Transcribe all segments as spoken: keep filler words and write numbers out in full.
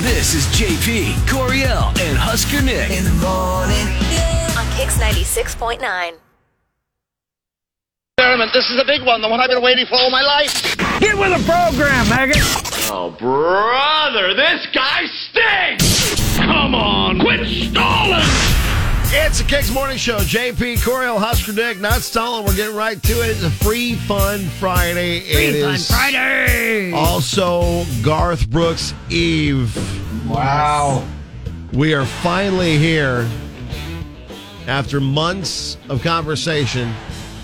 This is J P, Coriel, and Husker Nick. In the morning. On Kix ninety-six point nine. Experiment. This is a big one, the one I've been waiting for all my life. Get with the program, maggot. Oh, brother, this guy stinks. Come on, quit stalling. It's a Kicks Morning Show. J P, Coriel, Husker Nick, not stalling. We're getting right to it. It's a free fun Friday. Free it fun is Friday. Also, Garth Brooks Eve. Wow. We are finally here after months of conversation.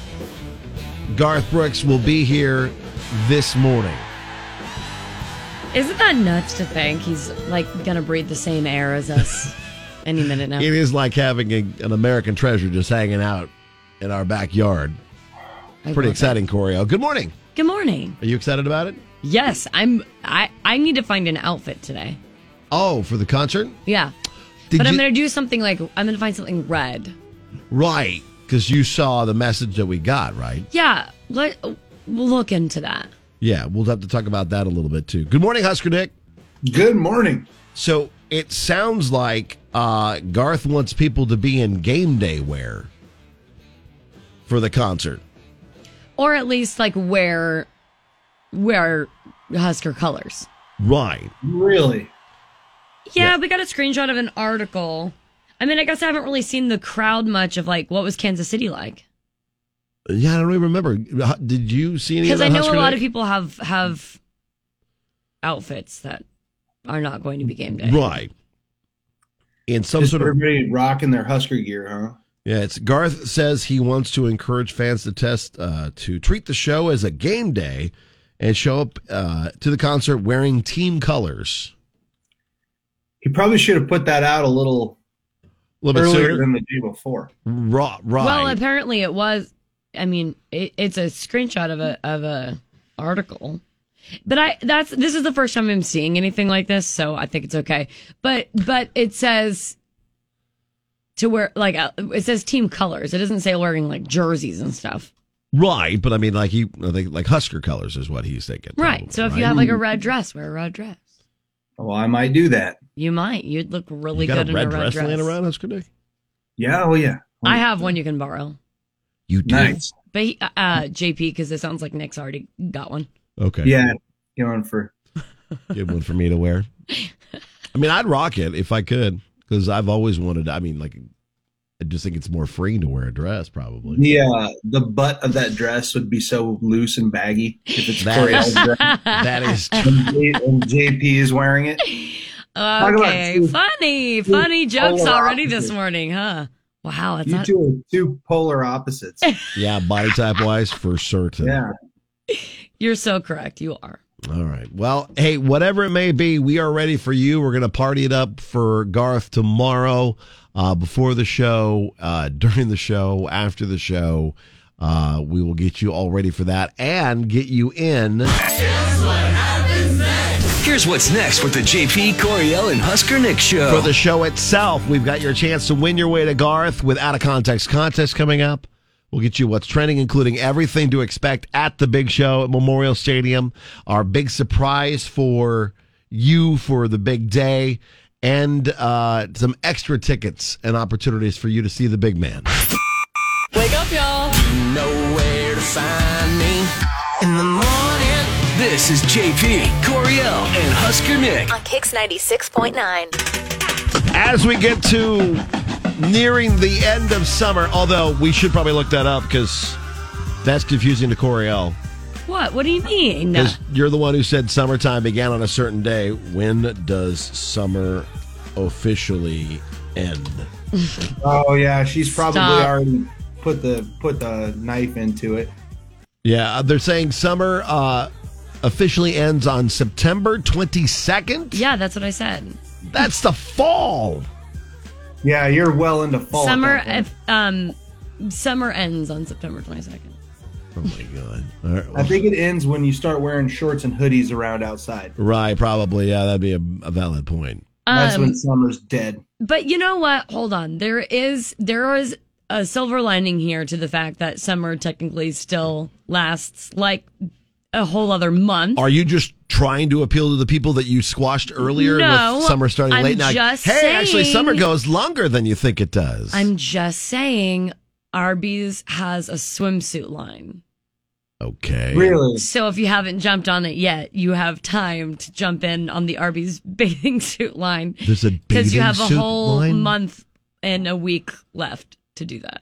Garth Brooks will be here this morning. Isn't that nuts to think he's like gonna breathe the same air as us any minute now? It is like having a, an American treasure just hanging out in our backyard. I Pretty love exciting, it. Coriel. Good morning. Good morning. Are you excited about it? Yes, I'm. I I need to find an outfit today. Oh, for the concert? Yeah, Did but I'm you- gonna do something like I'm gonna find something red. Right, because you saw the message that we got, right? Yeah, let we'll look into that. Yeah, we'll have to talk about that a little bit, too. Good morning, Husker Nick. Good morning. So it sounds like uh, Garth wants people to be in game day wear for the concert. Or at least like wear wear Husker colors. Right. Really? Yeah, Yeah. we got a screenshot of an article. I mean, I guess I haven't really seen the crowd much of like what was Kansas City like. Yeah, I don't even remember. Did you see any of Because that, I know Husker a lot Nick? of people have have outfits that are not going to be game day. Right. In some Just sort of... everybody rocking their Husker gear, huh? Yeah, it's Garth says he wants to encourage fans to test uh, to treat the show as a game day and show up uh, to the concert wearing team colors. He probably should have put that out a little, A little bit earlier sooner. than the day before. Right. right. Well, apparently it was. I mean, it, it's a screenshot of a of a article. But I that's this is the first time I'm seeing anything like this, so I think it's okay. But but it says to wear like uh, it says team colors. It doesn't say wearing like jerseys and stuff. Right, but I mean, like he, I think, like Husker colors is what he's thinking. Right. probably, So if right? you have like a red dress, wear a red dress. Well, I might do that. You might. You'd look really you got good a red in a red dress, dress. laying around, Husker Nick? Yeah, oh yeah. I have one you can borrow. You do? Nice. But he, uh, J P, because it sounds like Nick's already got one. Okay. Yeah, going for. Good one for me to wear. I mean, I'd rock it if I could, because I've always wanted. I mean, like, I just think it's more freeing to wear a dress, probably. Yeah, the butt of that dress would be so loose and baggy if it's That Coriel's is- dress That is true. and, J- and J P is wearing it. about Okay, two- funny, two funny jokes polar already this opposites. morning, huh? Wow, it's You not. two are two polar opposites. Yeah, body type wise, for certain. Yeah. You're so correct. You are. All right. Well, hey, whatever it may be, we are ready for you. We're going to party it up for Garth tomorrow, uh, before the show, uh, during the show, after the show. Uh, we will get you all ready for that and get you in. Here's what's next with the J P, Coriel, and Husker Nick show. For the show itself, we've got your chance to win your way to Garth with Out of Context contest coming up. We'll get you what's trending, including everything to expect at the big show at Memorial Stadium, our big surprise for you for the big day, and uh, some extra tickets and opportunities for you to see the big man. Wake up, y'all. Know where to find me in the morning. This is J P, Coriel, and Husker Nick. On Kix ninety-six point nine. As we get to nearing the end of summer, although we should probably look that up because that's confusing to Coriel. What? What do you mean? Because you're the one who said summertime began on a certain day. When does summer officially end? Oh yeah, she's probably Stop. already put the put the knife into it. Yeah, they're saying summer uh, officially ends on September twenty-second. Yeah, that's what I said. That's the fall. Yeah, you're well into fall. at Summer, that point. if, um, summer ends on September twenty-second. Oh my god! All right, I well, think it ends when you start wearing shorts and hoodies around outside. right, probably. Yeah, that'd be a, a valid point. That's Um, when summer's dead. But you know what? Hold on. There is there is a silver lining here to the fact that summer technically still lasts like a whole other month. Are you just trying to appeal to the people that you squashed earlier No, with summer starting I'm late? Now, just hey, saying- actually, summer goes longer than you think it does. I'm just saying Arby's has a swimsuit line. okay. Really? So if you haven't jumped on it yet, you have time to jump in on the Arby's bathing suit line. There's a Because you bathing have a suit whole line? month and a week left to do that.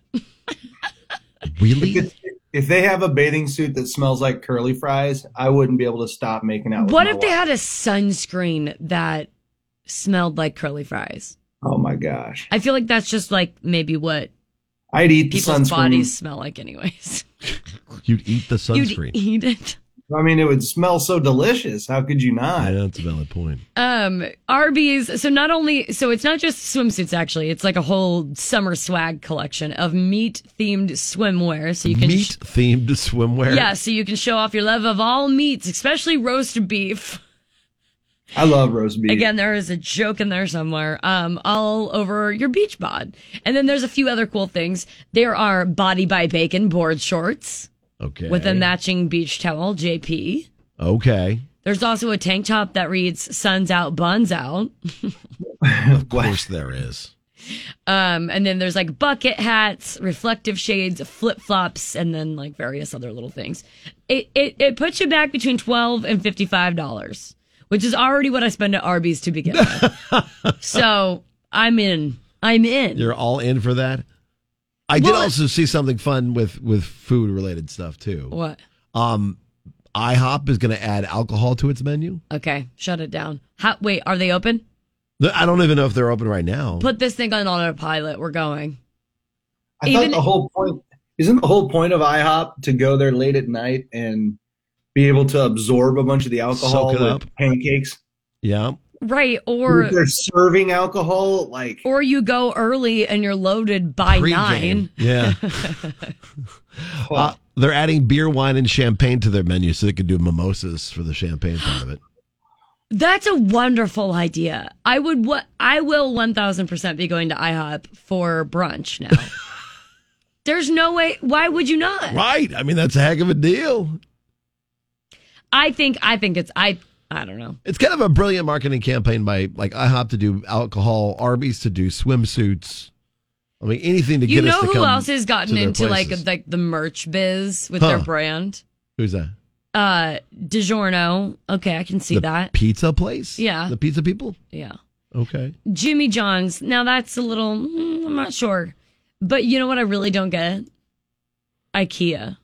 Really? If they have a bathing suit that smells like curly fries, I wouldn't be able to stop making out with What my if they wife. had a sunscreen that smelled like curly fries? Oh my gosh. I feel like that's just like maybe what I'd eat the people's sunscreen. bodies smell like anyways. You'd eat the sunscreen. You'd eat it. I mean, it would smell so delicious. How could you not? Yeah, that's a valid point. Um, Arby's. So not only, so it's not just swimsuits. Actually, it's like a whole summer swag collection of meat themed swimwear. So you can, Meat themed swimwear. yeah. So you can show off your love of all meats, especially roast beef. I love roast beef. Again, there is a joke in there somewhere. Um, all over your beach bod, and then there's a few other cool things. There are Body by Bacon board shorts Okay. with a matching beach towel, J P. Okay. There's also a tank top that reads "Sun's out, buns out." Of course there is. Um, and then there's like bucket hats, reflective shades, flip flops, and then like various other little things. It it it puts you back between twelve and fifty five dollars, which is already what I spend at Arby's to begin with. So I'm in. I'm in. You're all in for that? I did Well- also see something fun with, with food related stuff too. What? Um, IHOP is going to add alcohol to its menu. Okay, shut it down. How, wait, are they open? I don't even know if they're open right now. Put this thing on autopilot. We're going. I even- thought the whole point isn't the whole point of IHOP to go there late at night and be able to absorb a bunch of the alcohol Soak it with up. pancakes. Yeah. Right, If or they're serving alcohol, like or you go early and you're loaded by Pre-game. nine. Yeah. uh, they're adding beer, wine, and champagne to their menu so they can do mimosas for the champagne part of it. That's a wonderful idea. I would what I will one thousand percent be going to IHOP for brunch now. There's no way. Why would you not? Right. I mean, that's a heck of a deal. I think I think it's I I don't know. It's kind of a brilliant marketing campaign by like IHOP to do alcohol, Arby's to do swimsuits. I mean, anything to You get us know to who come else has to gotten their into like places. like the merch biz with Huh. their brand? Who's that? Uh DiGiorno. Okay, I can see the that. pizza place? Yeah. The pizza people? Yeah. Okay. Jimmy John's. Now that's a little mm, I'm not sure. But you know what I really don't get? IKEA.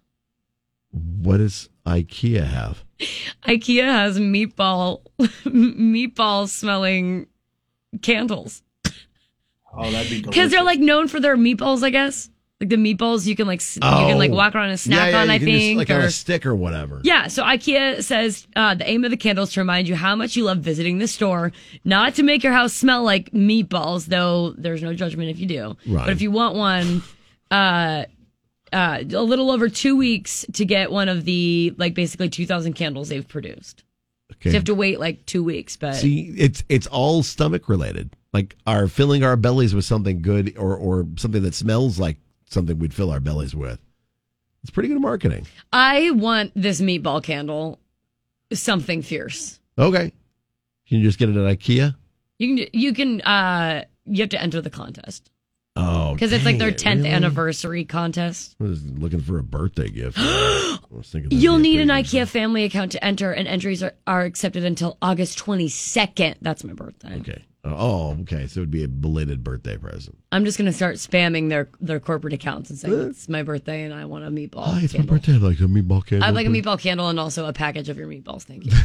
What does IKEA have? IKEA has meatball meatball smelling candles. oh, that'd be Because they're delicious. like known for their meatballs, I guess. Like the meatballs you can like s you can like Oh. walk around and snack yeah, yeah, on, you I can just, think. like or, on a stick or whatever. yeah, so IKEA says uh, the aim of the candles to remind you how much you love visiting the store, not to make your house smell like meatballs, though there's no judgment if you do. Right. But if you want one, uh, uh, a little over two weeks to get one of the like basically two thousand candles they've produced. Okay. So you have to wait like two weeks, but See, it's it's all stomach related. Like our filling our bellies with something good or or something that smells like something we'd fill our bellies with. It's pretty good marketing. I want this meatball candle something fierce. Okay. Can you just get it at IKEA? You can you can uh you have to enter the contest Oh, because it's like their dang it, tenth really? anniversary contest. I was looking for a birthday gift. I was thinking that'd You'll be a need an pretty good IKEA family account to enter, and entries are, are accepted until August twenty-second. That's my birthday. Okay. Oh, okay. So it would be a belated birthday present. I'm just gonna start spamming their their corporate accounts and saying it's my birthday and I want a meatball. Hi, it's candle. my birthday. I'd like a meatball candle. I'd like a please. meatball candle and also a package of your meatballs. Thank you.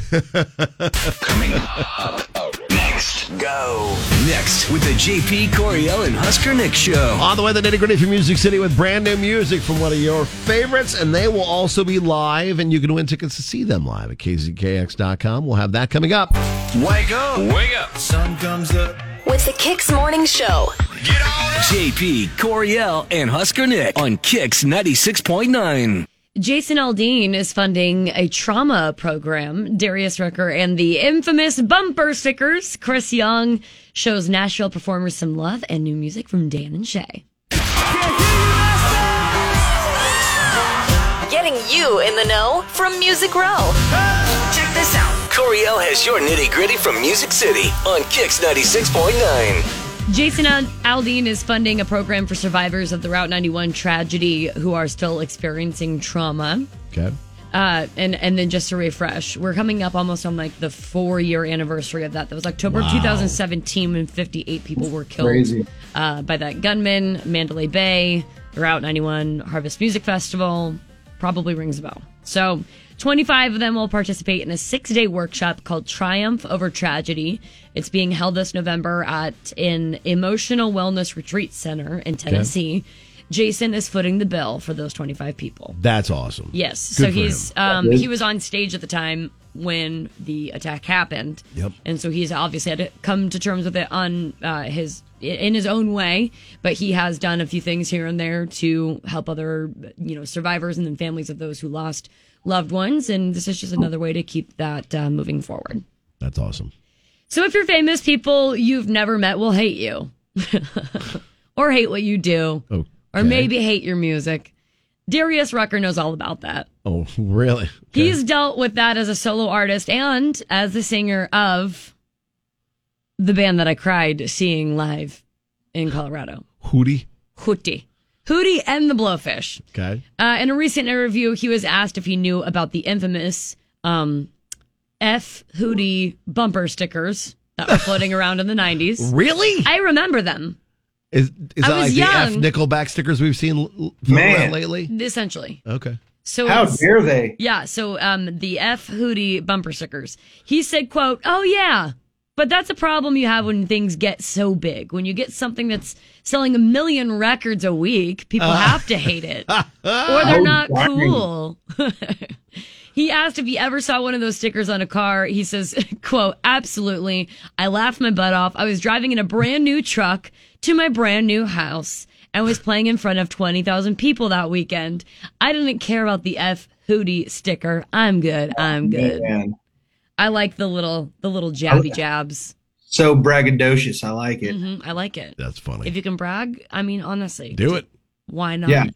Coming up next. Go. Next with the J P, Coriel, and Husker Nick show. On the way, the nitty gritty from Music City with brand new music from one of your favorites, and they will also be live, and you can win tickets to see them live at K Z K X dot com. We'll have that coming up. Wake up. Wake up. sun comes up. With the Kicks Morning Show. Get on. J P, Coriel, and Husker Nick on Kicks ninety-six point nine. Jason Aldean is funding a trauma program. Darius Rucker and the infamous bumper stickers. Chris Young shows Nashville performers some love and new music from Dan and Shay. Get getting you in the know from Music Row. Check this out. Coriel has your nitty gritty from Music City on Kix ninety-six point nine. Jason Aldean is funding a program for survivors of the Route ninety-one tragedy who are still experiencing trauma. Okay. Uh, and, and then just to refresh, we're coming up almost on like the four year anniversary of that. That was October Wow. of two thousand seventeen when fifty-eight people were killed Crazy. uh, by that gunman. Mandalay Bay, the Route ninety-one Harvest Music Festival, probably rings a bell. So twenty-five of them will participate in a six day workshop called Triumph Over Tragedy. It's being held this November at an Emotional Wellness Retreat Center in Tennessee. Jason is footing the bill for those twenty-five people. That's awesome. Yes. Good so for he's him. um, he was on stage at the time when the attack happened. Yep. And so he's obviously had to come to terms with it on uh, his in his own way, but he has done a few things here and there to help other, you know, survivors and then families of those who lost loved ones. And this is just another way to keep that uh, moving forward. That's awesome. So if you're famous, people you've never met will hate you or hate what you do. Okay. Or maybe hate your music. Darius Rucker knows all about that. Oh, really? Okay. He's dealt with that as a solo artist and as the singer of the band that I cried seeing live in Colorado. Hootie. Hootie. Hootie and the Blowfish. Okay. Uh, in a recent interview, he was asked if he knew about the infamous um, F Hootie bumper stickers that were floating around in the nineties. Really? I remember them. Is is I that was like young. the F Nickelback stickers we've seen l- floating Man. around lately? Essentially. Okay. So How it's- dare they? Yeah, so um, the F Hootie bumper stickers. He said, quote, "Oh, yeah, but that's a problem you have when things get so big. When you get something that's selling a million records a week, people have to hate it. Or they're Oh, not darn. cool." He asked if he ever saw one of those stickers on a car. He says, quote, "Absolutely. I laughed my butt off. I was driving in a brand new truck to my brand new house and was playing in front of twenty thousand people that weekend. I didn't care about the F Hootie sticker. I'm good. I'm good." Man. I like the little the little jabby jabs. So braggadocious. I like it. hmm I like it. That's funny. If you can brag, I mean, honestly, Do it. why not? Yeah.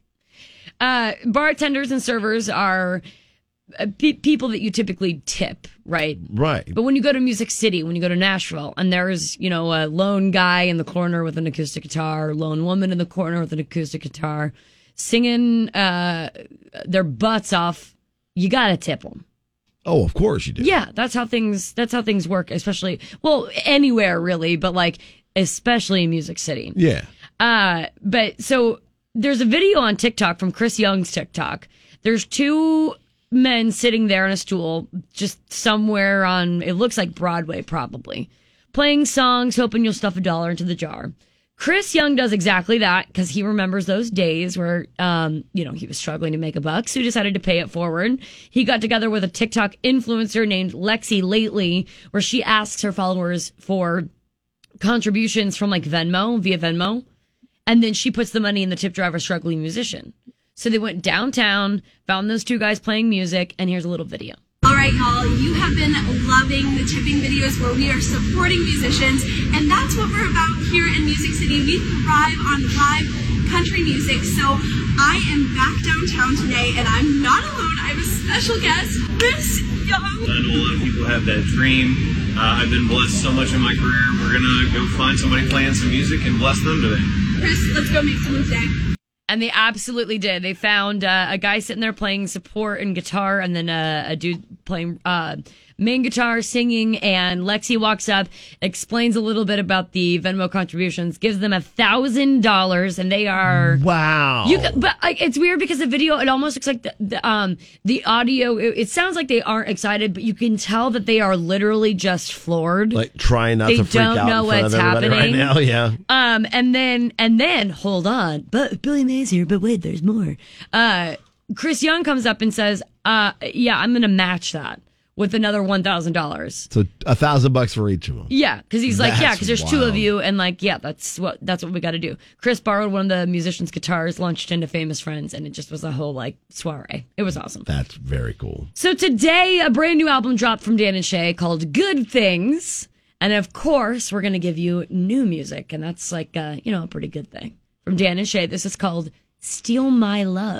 Uh, bartenders and servers are uh, pe- people that you typically tip, right? Right. But when you go to Music City, when you go to Nashville, and there's, you know, a lone guy in the corner with an acoustic guitar, lone woman in the corner with an acoustic guitar, singing uh, their butts off, you gotta tip them. Oh, of course you do. Yeah, that's how things. That's how things work. Especially, well, anywhere really, but like especially in Music City. Yeah. Uh, but so there's a video on TikTok from Chris Young's TikTok. There's two men sitting there on a stool, just somewhere on, it looks like Broadway probably, playing songs, hoping you'll stuff a dollar into the jar. Chris Young does exactly that because he remembers those days where, um, you know, he was struggling to make a buck, so he decided to pay it forward. He got together with a TikTok influencer named Lexi Lately, where she asks her followers for contributions from like Venmo, via Venmo, and then she puts the money in the tip jar of a struggling musician. So they went downtown, found those two guys playing music, and here's a little video. All right, y'all, you have been loving the tipping videos where we are supporting musicians, and that's what we're about here in Music City. We thrive on live country music, so I am back downtown today, and I'm not alone. I have a special guest, Chris Young. I know a lot of people have that dream. Uh, I've been blessed so much in my career. We're going to go find somebody playing some music and bless them today. Chris, let's go make some today. And they absolutely did. They found uh, a guy sitting there playing support and guitar, and then uh, a dude playing uh, main guitar, singing. And Lexi walks up, explains a little bit about the Venmo contributions, gives them a thousand dollars, and they are Wow. You, but like, it's weird because the video, it almost looks like the, the um the audio. It, it sounds like they aren't excited, but you can tell that they are literally just floored. Like trying not They to freak don't out know in front what's of everybody happening. right now. Yeah. Um, and then, and then, hold on, but Billy Mays here, but wait, there's more. Uh, Chris Young comes up and says, uh, yeah, I'm going to match that with another one thousand dollars. So a thousand bucks for each of them. Yeah, because he's like, yeah, That's because there's two of wild. you, and like, yeah, that's what that's what we got to do. Chris borrowed one of the musician's guitars, launched into Famous Friends, and it just was a whole like soiree. It was awesome. That's very cool. So today, a brand new album dropped from Dan and Shay called Good Things. And of course, we're going to give you new music. And that's like, uh, you know, a pretty good thing. From Dan and Shay, this is called Steal My Love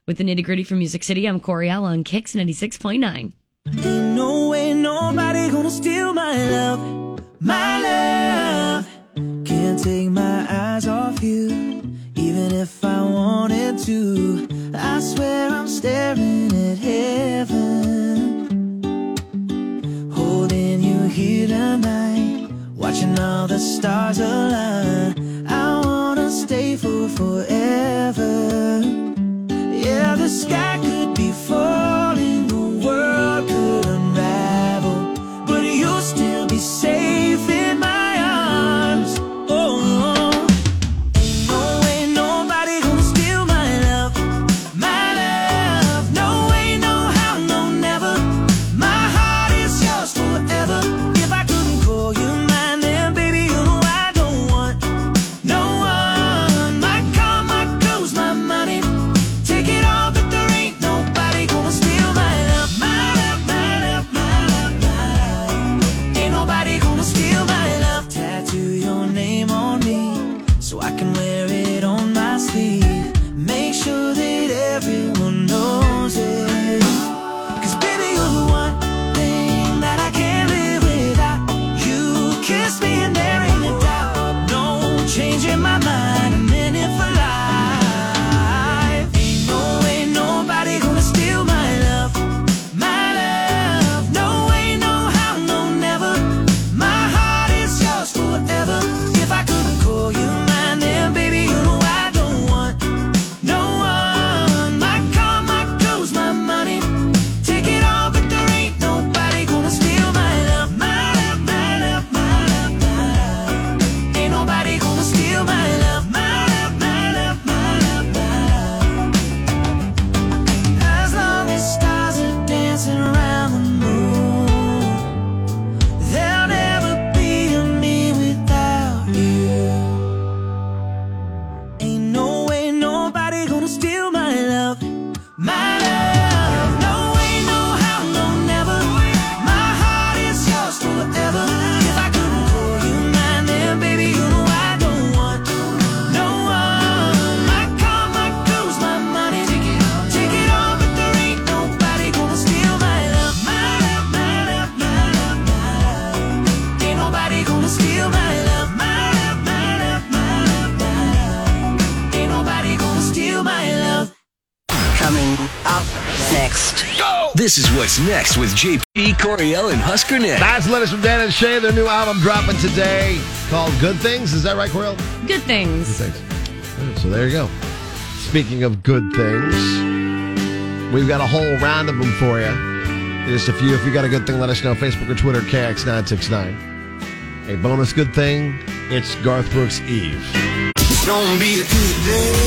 with the nitty gritty from Music City. I'm Coriel on Kicks ninety-six point nine. Ain't no way nobody gonna steal my love, my love. Can't take my eyes off you, even if I wanted to. I swear I'm staring at heaven, holding you here tonight, watching all the stars align. I wanna stay for forever. Yeah, the sky could be falling, the world could unravel, but you'll still be safe in my arms. Oh, ain't no way nobody gonna steal my love, my love. No way, no how, no never. My heart is yours forever. If I couldn't call you mine, then baby, you know I don't want no one. My car, my clothes, my money, take it all, but there ain't nobody gonna steal my love, my love, my love, my love, my love. Ain't nobody gonna steal my love. Tattoo your name on me so I can wear it on my sleeve. Make sure that everyone knows it. Cause baby, you're the one thing that I can't live without. You kiss me and there ain't a doubt. No changing my mind, I'm in it for life. Ain't no way nobody gonna steal my love, my love. No way, no how, no never. My heart is yours forever. If I couldn't call you mine, then baby, you know I don't want no one. My car, my clothes, my money, take it all, but there ain't nobody gonna steal my love, my love, my love, my love, my love. Ain't nobody gonna steal my love, my love, my love, my love, my love. As long as stars are dancing around the moon, there'll never be a me without you. Ain't no way nobody gonna steal my love, my love. No way, no how, no never. My heart is yours forever. If I couldn't call you mine, then baby, you know I don't want no one. My car, my clothes, my money, take it all, take it all, but there ain't nobody gonna steal my love, my love, my love, my love, my love. Ain't nobody gonna steal my love, my love, my love, my love, my love. Ain't nobody gonna steal my love. Coming up next. This is what's next with J P, Coriel, and Husker Nick. That's the latest from Dan and Shay. Their new album dropping today called Good Things. Is that right, Coriel? Good things. Good things. All right, so there you go. Speaking of good things, we've got a whole round of them for you. Just a few. If you got a good thing, let us know. Facebook or Twitter, K X nine six nine. A bonus good thing, it's Garth Brooks' Eve. It's gonna be a good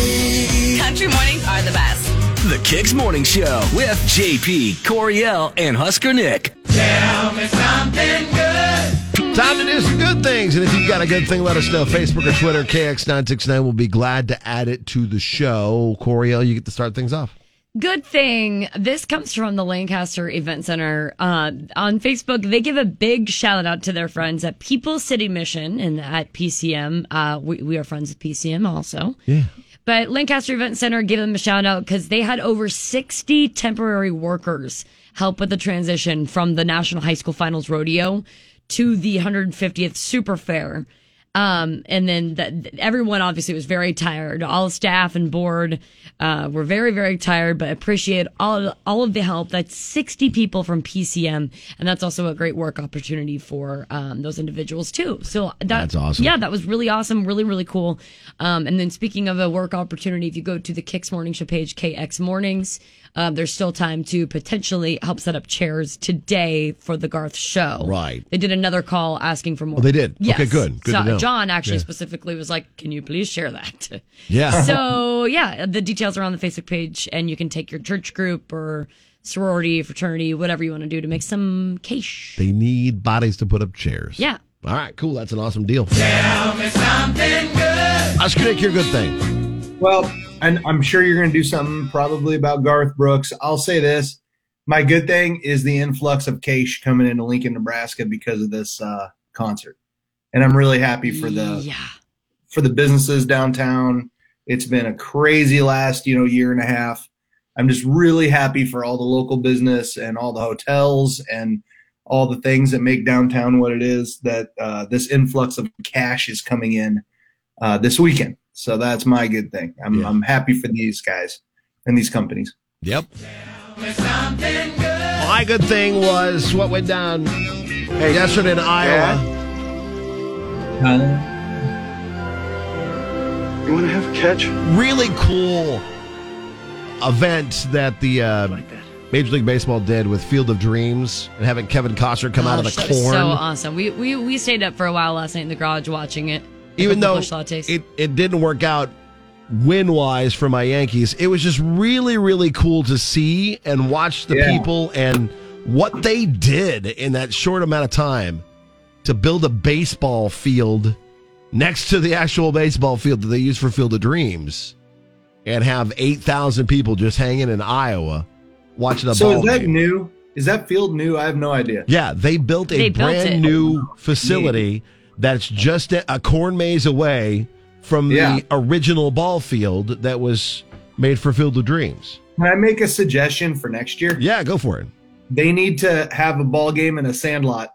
day. Country mornings are the best. The Kicks Morning Show with J P, Coriel, and Husker Nick. Tell me something good. Time to do some good things. And if you've got a good thing, let us know. Facebook or Twitter, K X nine six nine. We'll be glad to add it to the show. Coriel, you get to start things off. Good thing. This comes from the Lancaster Event Center. Uh, on Facebook, they give a big shout out to their friends at People's City Mission and at P C M. Uh, we, we are friends with P C M also. Yeah. But Lancaster Event Center gave them a shout out because they had over sixty temporary workers help with the transition from the National High School Finals Rodeo to the one hundred fiftieth Super Fair. Um, and then the, everyone obviously was very tired. All staff and board uh, were very, very tired, but appreciate all all of the help. That's sixty people from P C M, and that's also a great work opportunity for um, those individuals too. So that, That's awesome. Yeah, that was really awesome, really, really cool. Um, and then speaking of a work opportunity, if you go to the Kicks Morning Show page, K X Mornings, um, there's still time to potentially help set up chairs today for the Garth show. Right. They did another call asking for more. Oh, they did? Yes. Okay, good. Good so to know. John actually Yeah. specifically was like, can you please share that? Yeah. So, yeah, the details are on the Facebook page, and you can take your church group or sorority, fraternity, whatever you want to do to make some cash. They need bodies to put up chairs. Yeah. All right, cool. That's an awesome deal. Tell me something good. Husker Nick, your good thing. Well, and I'm sure you're going to do something probably about Garth Brooks. I'll say this. My good thing is the influx of cash coming into Lincoln, Nebraska because of this uh, concert. And I'm really happy for the yeah. for the businesses downtown. It's been a crazy last, you know, year and a half. I'm just really happy for all the local business and all the hotels and all the things that make downtown what it is, that uh, this influx of cash is coming in uh, this weekend. So that's my good thing. I'm, Yeah. I'm happy for these guys and these companies. Yep. My good thing was what went down yesterday in Iowa. You want to have a catch? Really cool event that the uh, Major League Baseball did with Field of Dreams and having Kevin Costner come out of the Gosh, that was corn. so awesome. We, we we stayed up for a while last night in the garage watching it. A Even couple though bush lattes. it, it didn't work out win-wise for my Yankees, it was just really, really cool to see and watch the Yeah. people and what they did in that short amount of time to build a baseball field next to the actual baseball field that they use for Field of Dreams and have eight thousand people just hanging in Iowa watching a So ball is that game. new? Is that field new? I have no idea. Yeah, they built a They built brand it. new facility that's just a, a corn maze away from Yeah. the original ball field that was made for Field of Dreams. Can I make a suggestion for next year? Yeah, go for it. They need to have a ball game in a sandlot.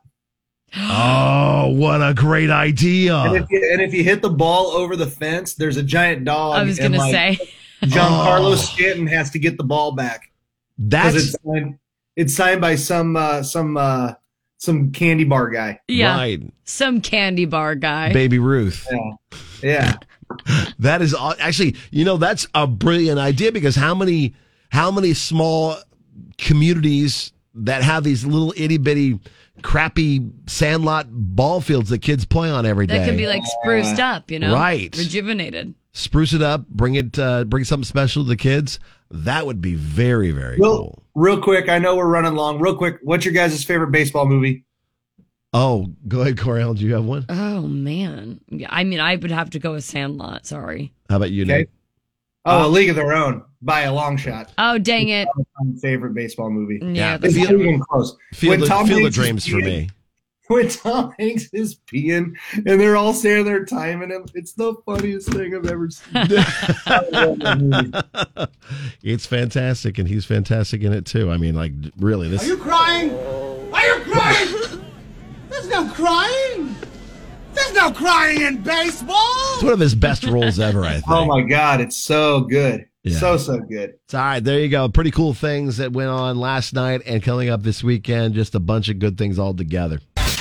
Oh, what a great idea. And if, you, and if you hit the ball over the fence, there's a giant dog. I was and, going to like, say. Giancarlo Oh. Stanton has to get the ball back. 'Cause That's it's signed, it's signed by some uh, some uh, some candy bar guy. Yeah. right. Some candy bar guy. Baby Ruth. Yeah, yeah. That is aw- actually, you know, that's a brilliant idea because how many how many small communities that have these little itty bitty crappy sandlot ball fields that kids play on every day. That could be like spruced up, you know? Right. Rejuvenated. Spruce it up, bring it, uh, bring something special to the kids. That would be very, very Real, cool. real quick, I know we're running long. Real quick, what's your guys' favorite baseball movie? Oh, go ahead, Coriel. Do you have one? Oh, man. Yeah, I mean, I would have to go with Sandlot. Sorry. How about you, Okay. Nate? Oh, A League of Their Own by a long shot. Oh, dang it. My favorite baseball movie. Yeah. It's Field- not even close. Field, When of, Tom Field of Hanks is Dreams for peeing- me. When Tom Hanks is peeing and they're all standing there timing him, it's the funniest thing I've ever seen. I love that movie. It's fantastic, and he's fantastic in it too. I mean, like, really, this. Are you crying? Are you crying? There's no crying. There's no crying in baseball. It's one of his best roles ever, I think. Oh my God, it's so good. Yeah. So, so good. It's all right. There you go. Pretty cool things that went on last night and coming up this weekend. Just a bunch of good things all together.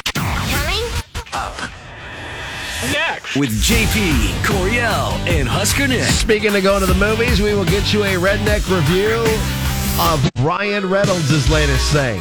Next. With J P, Coriel, and Husker Nick. Speaking of going to the movies, we will get you a redneck review of Ryan Reynolds' latest thing.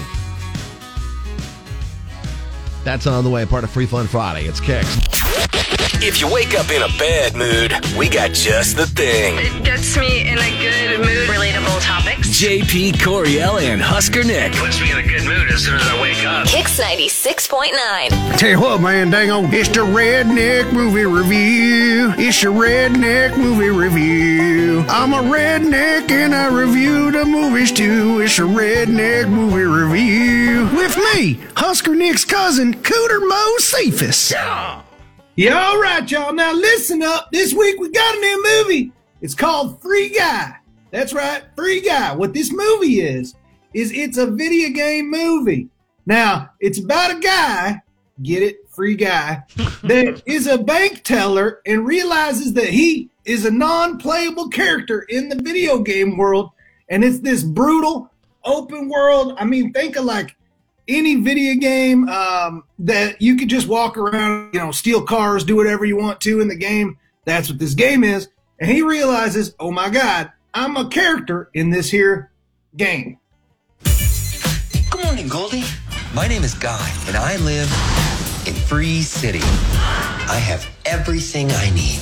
That's on the way, part of Free Fun Friday. It's Kicks. If you wake up in a bad mood, we got just the thing. It gets me in a good mood. Relatable topics. J P, Coriel, and Husker Nick. Puts me in a good mood as soon as I wake up. Kicks ninety-six point nine. Tell you what, man, dang on. It's the Redneck Movie Review. It's a Redneck Movie Review. I'm a redneck and I review the movies too. It's a Redneck Movie Review. With me, Husker Nick's cousin, Cooter Mo Cephas. Yeah, all right, y'all. Now listen up. This week we got a new movie. It's called Free Guy. That's right, Free Guy. What this movie is, is it's a video game movie. Now, it's about a guy, get it, free guy, that is a bank teller and realizes that he is a non-playable character in the video game world. And it's this brutal, open world. I mean, think of like any video game um, that you could just walk around, you know, steal cars, do whatever you want to in the game. That's what this game is. And he realizes, oh my God, I'm a character in this here game. Good morning, Goldie. My name is Guy, and I live in Free City. I have everything I need.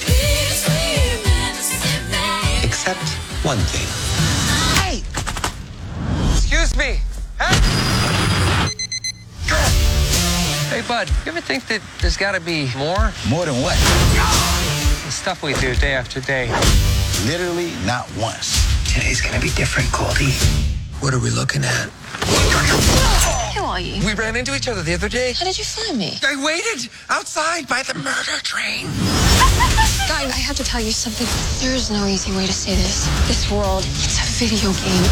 Except one thing. Hey! Excuse me. Hey! Hey, bud, you ever think that there's got to be more? More than what? The stuff we do day after day. Literally not once. Today's gonna be different, Goldie. What are we looking at? Who are you? We ran into each other the other day. How did you find me? I waited outside by the murder train. Guy, I have to tell you something. There is no easy way to say this. This world, it's a video game.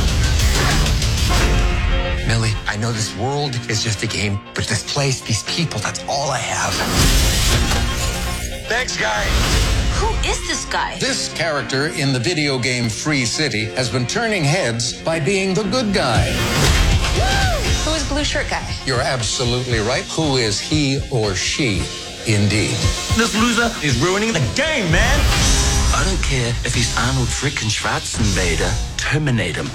Millie, I know this world is just a game, but this place, these people, that's all I have. Thanks, guy. Who is this guy? This character in the video game Free City has been turning heads by being the good guy. Who is blue shirt guy? You're absolutely right. Who is he or she? Indeed. This loser is ruining the game, man. I don't care if he's Arnold frickin' Schwarzenegger. Terminate him.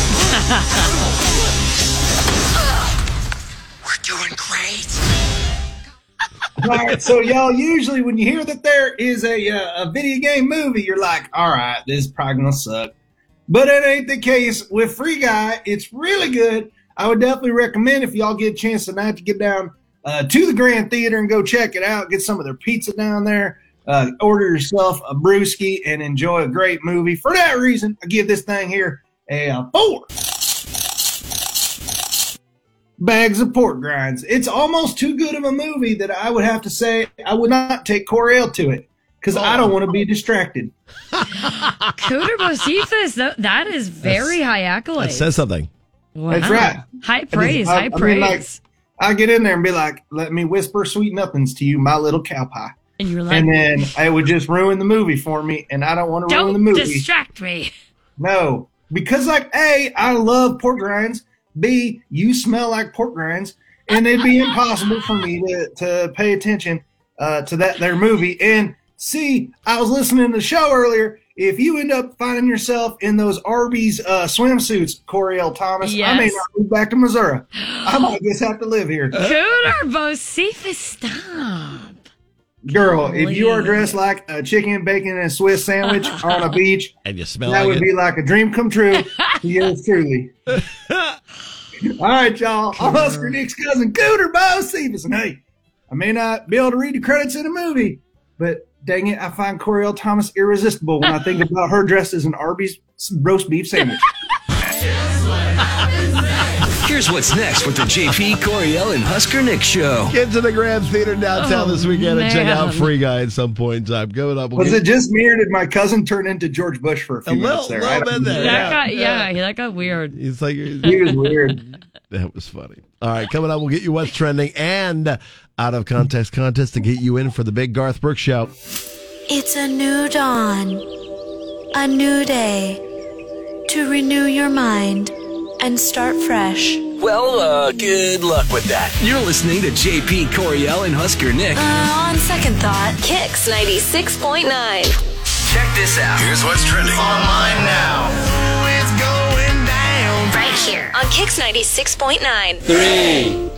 We're doing great. All right, so y'all, usually when you hear that there is a uh, a video game movie, you're like, all right, this is probably gonna suck. But it ain't the case with Free Guy. It's really good. I would definitely recommend if y'all get a chance tonight to get down uh, to the Grand Theater and go check it out. Get some of their pizza down there. Uh, order yourself a brewski and enjoy a great movie. For that reason, I give this thing here a uh, four. Bags of pork grinds. It's almost too good of a movie that I would have to say I would not take Coriel to it because oh. I don't want to be distracted. Cooter Bocephus, that, that is very That's, high accolades. That says something. Wow. That's right. High praise, I just, I, high I praise. Mean, like, I get in there and be like, let me whisper sweet nothings to you, my little cow pie. And you're like, and then I would just ruin the movie for me, and I don't want to ruin the movie. Don't distract me. No, because like A, I love pork rinds. B, you smell like pork rinds, and it'd be impossible for me to, to pay attention uh, to that their movie. And C, I was listening to the show earlier. If you end up finding yourself in those Arby's uh, swimsuits, Coriel Thomas, yes. I may not move back to Missouri. I might just have to live here. Cooter Bocephus, stop. Girl, Please. if you are dressed like a chicken, bacon, and Swiss sandwich on a beach, and you smell that like would it. be like a dream come true. Yours truly. All right, y'all. I'm Husker Nick's cousin, Cooter Bocephus. And hey, I may not be able to read the credits in the movie, but dang it, I find Coriel Thomas irresistible when I think about her dressed as an Arby's roast beef sandwich. Here's what's next with the J P, Coriel, and Husker Nick show. Get to the Grand Theater downtown Oh, this weekend and check man. out Free Guy at some point in time. Going up. We'll Was get- it just me or did my cousin turn into George Bush for a few A little- minutes there? little I don't bit there, know. That Yeah. got, yeah, that got weird. It's like He was weird. That was funny. All right, coming up, we'll get you what's trending and out of context contest to get you in for the big Garth Brooks show. It's a new dawn, a new day to renew your mind and start fresh. Well, uh, good luck with that. You're listening to J P, Coriel, and Husker Nick. Uh, on second thought, Kicks ninety-six point nine. Check this out. Here's what's trending online now. It's going down. Right here on Kicks ninety-six point nine. Three.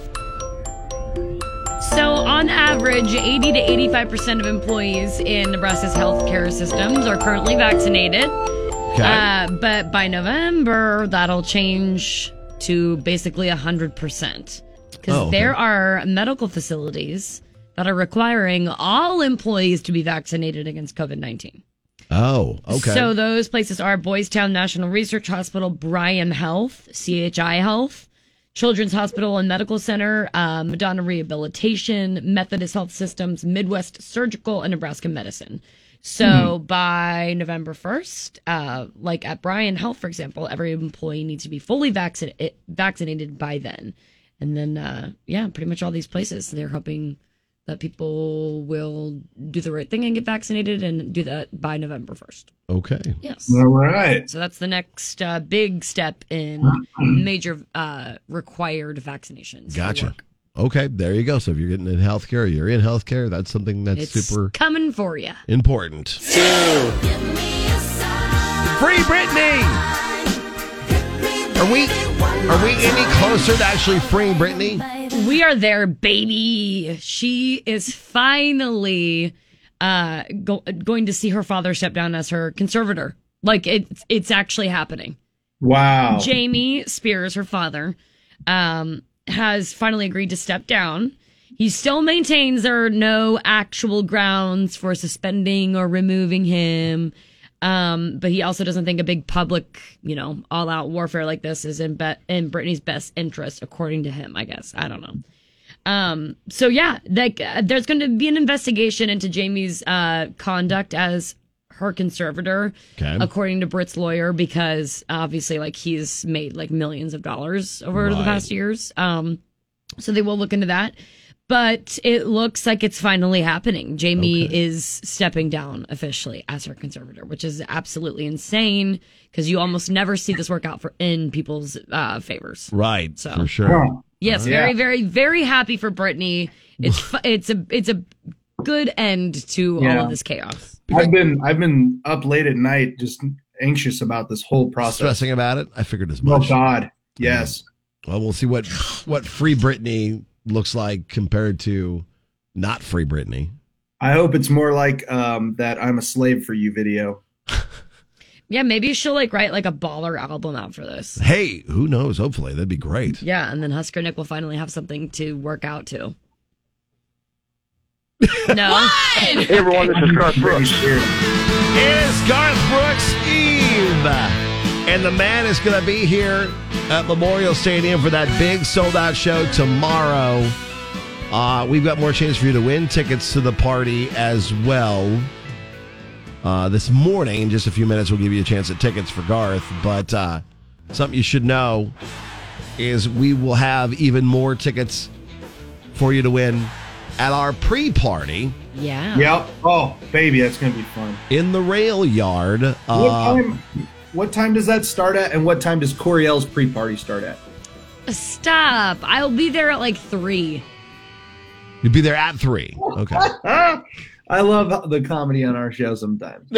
So, on average, eighty to eighty-five percent of employees in Nebraska's healthcare systems are currently vaccinated. Okay. Uh, but by November, that'll change to basically one hundred percent. Because Oh, okay. there are medical facilities that are requiring all employees to be vaccinated against COVID nineteen. Oh, okay. So those places are Boys Town National Research Hospital, Bryan Health, C H I Health, Children's Hospital and Medical Center, uh, Madonna Rehabilitation, Methodist Health Systems, Midwest Surgical, and Nebraska Medicine. So mm-hmm. by November first, uh, like at Bryan Health, for example, every employee needs to be fully vaccinated vaccinated by then. And then, uh, yeah, pretty much all these places, they're hoping that people will do the right thing and get vaccinated and do that by November first. Okay. Yes. All right. So that's the next uh, big step in major uh, required vaccinations. Gotcha. Okay, there you go. So if you're getting in healthcare, or you're in healthcare, that's something that's It's super coming for you. important. Two. Free Britney! Are we are we any closer to actually freeing Britney? We are there, baby. She is finally uh, go- going to see her father step down as her conservator. Like, it's it's actually happening. Wow. Jamie Spears, her father, um, has finally agreed to step down. He still maintains there are no actual grounds for suspending or removing him. Um, but he also doesn't think a big public, you know, all-out warfare like this is in be- in Britney's best interest, according to him, I guess. I don't know. Um, so yeah, like uh, there's going to be an investigation into Jamie's uh, conduct as her conservator, Okay. according to Britt's lawyer, because obviously, like, he's made like millions of dollars over the Right. past years. Um, so they will look into that. But it looks like it's finally happening. Jamie is stepping down officially as her conservator, which is absolutely insane because you almost never see this work out for in people's uh, favors. Right, So for sure. yes, Yeah. very, very, very happy for Brittany. It's fu- it's a it's a good end to all Yeah. of this chaos. I've been I've been up late at night, just anxious about this whole process. Stressing about it? I figured as Oh much. God, yes. Well, we'll see what what free Britney looks like compared to not free Britney. I hope it's more like um, that "I'm a slave for you" video. Yeah, maybe she'll like write like a baller album out for this. Hey, who knows? Hopefully, that'd be great. Yeah, and then Husker Nick will finally have something to work out to. No. Hey everyone, this is Garth Brooks. It is Garth Brooks Eve. And the man is going to be here at Memorial Stadium for that big sold-out show tomorrow. Uh, we've got more chances for you to win tickets to the party as well. Uh, this morning, in just a few minutes, we'll give you a chance at tickets for Garth. But uh, something you should know is we will have even more tickets for you to win at our pre-party. Yeah. Yep. Oh, baby, that's gonna be fun. In the rail yard. What Uh, time? What time does that start at? And what time does Coriel's pre-party start at? Stop. I'll be there at like three. You'll be there at three. Okay. I love the comedy on our show sometimes.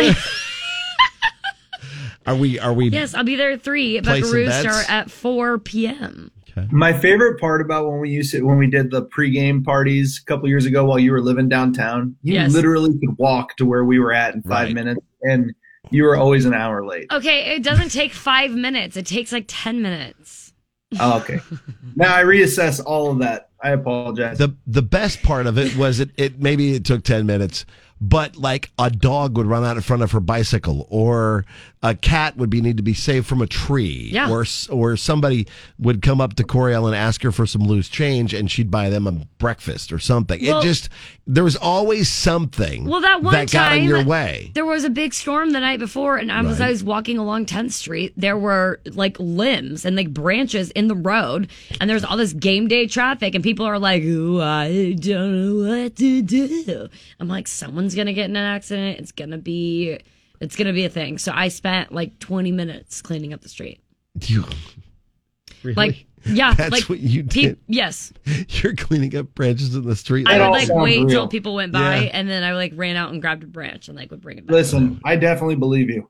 Are we? Are we? Yes, I'll be there at three. Placing Buckaroos bets? start at four p.m. My favorite part about when we used to when we did the pregame parties a couple years ago while you were living downtown, you Yes. literally could walk to where we were at in five Right. minutes, and you were always an hour late. Okay, it doesn't take five minutes. It takes like ten minutes. Oh, okay. Now I reassess all of that. I apologize. The the best part of it was it, it maybe it took ten minutes, but like a dog would run out in front of her bicycle, or a cat would be need to be saved from a tree, Yeah. or s- or somebody would come up to Coriel and ask her for some loose change, and she'd buy them a breakfast or something. Well- it just there was always something. Well, that one that got in time your way. there was a big storm the night before, and as Right. I was walking along tenth Street, there were like limbs and like branches in the road, and there's all this game day traffic, and people are like, "Ooh, I don't know what to do." I'm like, someone's gonna get in an accident. It's gonna be, it's gonna be a thing. So I spent like twenty minutes cleaning up the street. You, really? Like, yeah, That's like what you pe- did. yes. You're cleaning up branches in the street. I would all like sounds wait real. till people went by, Yeah. and then I like ran out and grabbed a branch and like would bring it back. Listen, I definitely believe you.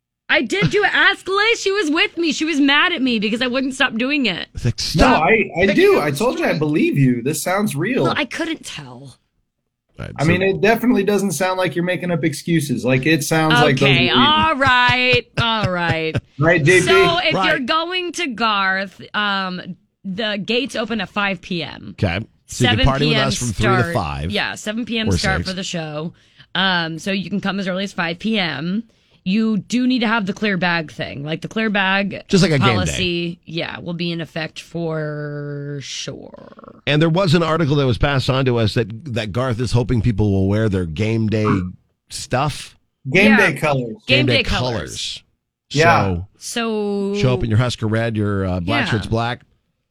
I did do it. Ask Liz. She was with me. She was mad at me because I wouldn't stop doing it. It's like, No, stop. I, I do. I told you I believe you. This sounds real. Well, I couldn't tell. All right, I so- mean, it definitely doesn't sound like you're making up excuses. Like it sounds like those Okay, are all right, all right. right, J P. So if Right. you're going to Garth, um, the gates open at five p.m. okay. So you seven can party with p.m. us from start, three to five. Yeah, seven p.m. Or start six. for the show. Um, so you can come as early as five p.m. You do need to have the clear bag thing. Like the clear bag Just like a game day. policy, yeah, will be in effect for sure. And there was an article that was passed on to us that that Garth is hoping people will wear their game day stuff. Game Yeah. day colors. Game day colors. Yeah. So So show up in your Husker red, your uh, black Yeah. shirts black.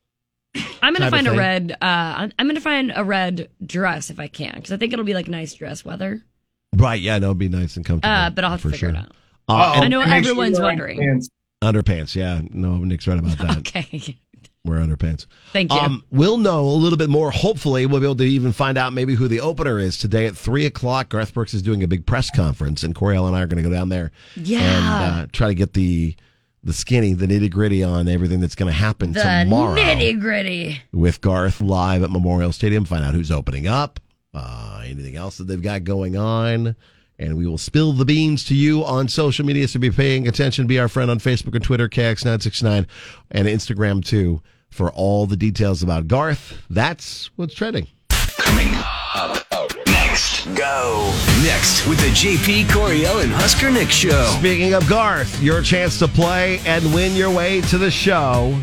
I'm gonna type of find a thing. red. Uh, I'm gonna find a red dress if I can, because I think it'll be like nice dress weather. Right, yeah, no, it'd be nice and comfortable. Uh, but I'll have to for figure sure. it out. Uh, Uh-oh. I know Make sure everyone's you're wearing wondering. pants. underpants, yeah. No, Nick's right about that. Okay, Wear underpants. thank you. Um, we'll know a little bit more. Hopefully, we'll be able to even find out maybe who the opener is today at three o'clock. Garth Brooks is doing a big press conference, and Coriel and I are going to go down there Yeah. and uh, try to get the the skinny, the nitty gritty on everything that's going to happen the tomorrow nitty gritty. with Garth live at Memorial Stadium. Find out who's opening up, uh, anything else that they've got going on. And we will spill the beans to you on social media, so be paying attention. Be our friend on Facebook and Twitter, K X nine six nine, and Instagram, too, for all the details about Garth. That's what's trending. Coming up next. Go. Next with the J P, Coriel, and Husker Nick show. Speaking of Garth, your chance to play and win your way to the show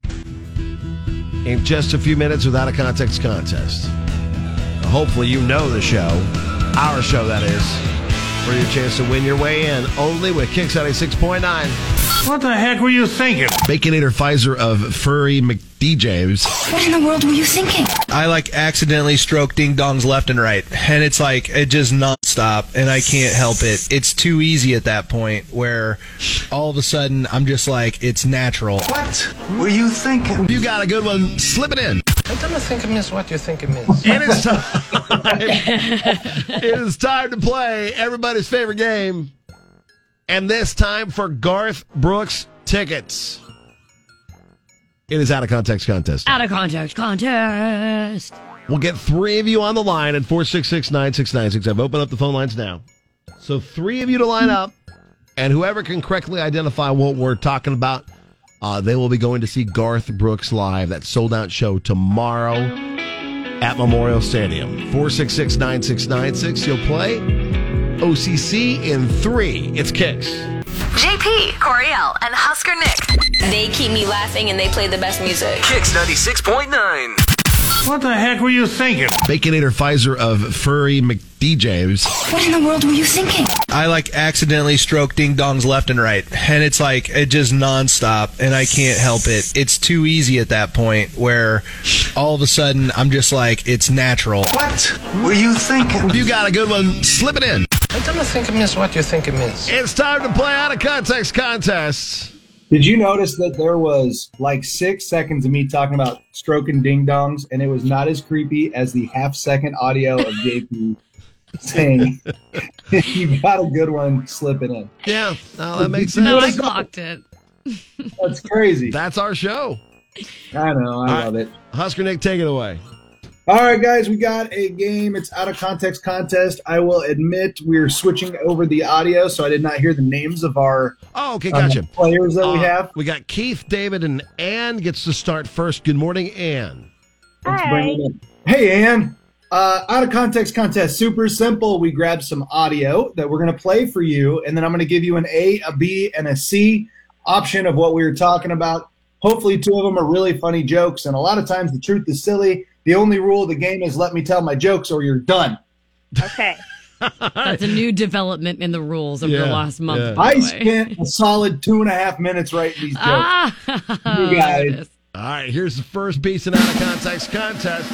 in just a few minutes without a context contest. Hopefully you know the show. Our show, that is. for your chance to win your way in. Only with Kicks ninety-six point nine. What the heck were you thinking? Baconator Pfizer of Furry McDJs. What in the world were you thinking? I like accidentally stroke ding dongs left and right, and it's like it just nonstop, and I can't help it. It's too easy at that point where all of a sudden I'm just like it's natural. What were you thinking? You got a good one. Slip it in. I don't think it means what you think it means. And it's time. It is time to play everybody's favorite game. And this time for Garth Brooks tickets. It is Out of Context Contest. Out of Context Contest. We'll get three of you on the line at four six six, nine six nine six. I've opened up the phone lines now. So three of you to line up, and whoever can correctly identify what we're talking about, uh, they will be going to see Garth Brooks live. That sold-out show tomorrow at Memorial Stadium. four six six, nine six nine six. You'll play O C C in three. It's Kicks. J P, Coriel, and Husker Nick. They keep me laughing and they play the best music. Kicks ninety-six point nine. What the heck were you thinking? Baconator Pfizer of Furry McDJs. What in the world were you thinking? I like accidentally stroke ding dongs left and right, and it's like it just nonstop, and I can't help it. It's too easy at that point where all of a sudden I'm just like it's natural. What were you thinking? You got a good one. Slip it in. I don't think it means what you think it means. It's time to play Out of Context Contest. Did you notice that there was like six seconds of me talking about stroking ding dongs, and it was not as creepy as the half second audio of J P saying, "You got a good one, slip it in." Yeah, no, that makes sense. No, I clocked it. That's crazy. That's our show. I know, I love it. Husker Nick, take it away. All right, guys, we got a game. It's Out of Context Contest. I will admit we're switching over the audio, so I did not hear the names of our oh, okay, gotcha. uh, players that uh, we have. We got Keith, David, and Ann gets to start first. Good morning, Ann. Let's bring it in. Hey, Ann. Uh, Out of Context Contest, super simple. We grabbed some audio that we're going to play for you, and then I'm going to give you an A, a B, and a C option of what we were talking about. Hopefully two of them are really funny jokes, and a lot of times the truth is silly. The only rule of the game is let me tell my jokes or you're done. Okay. That's a new development in the rules of Yeah, the last month. yeah. by I the way. spent a solid two and a half minutes writing these jokes. Ah, You guys. yes. All right, here's the first piece in Out of Context Contest.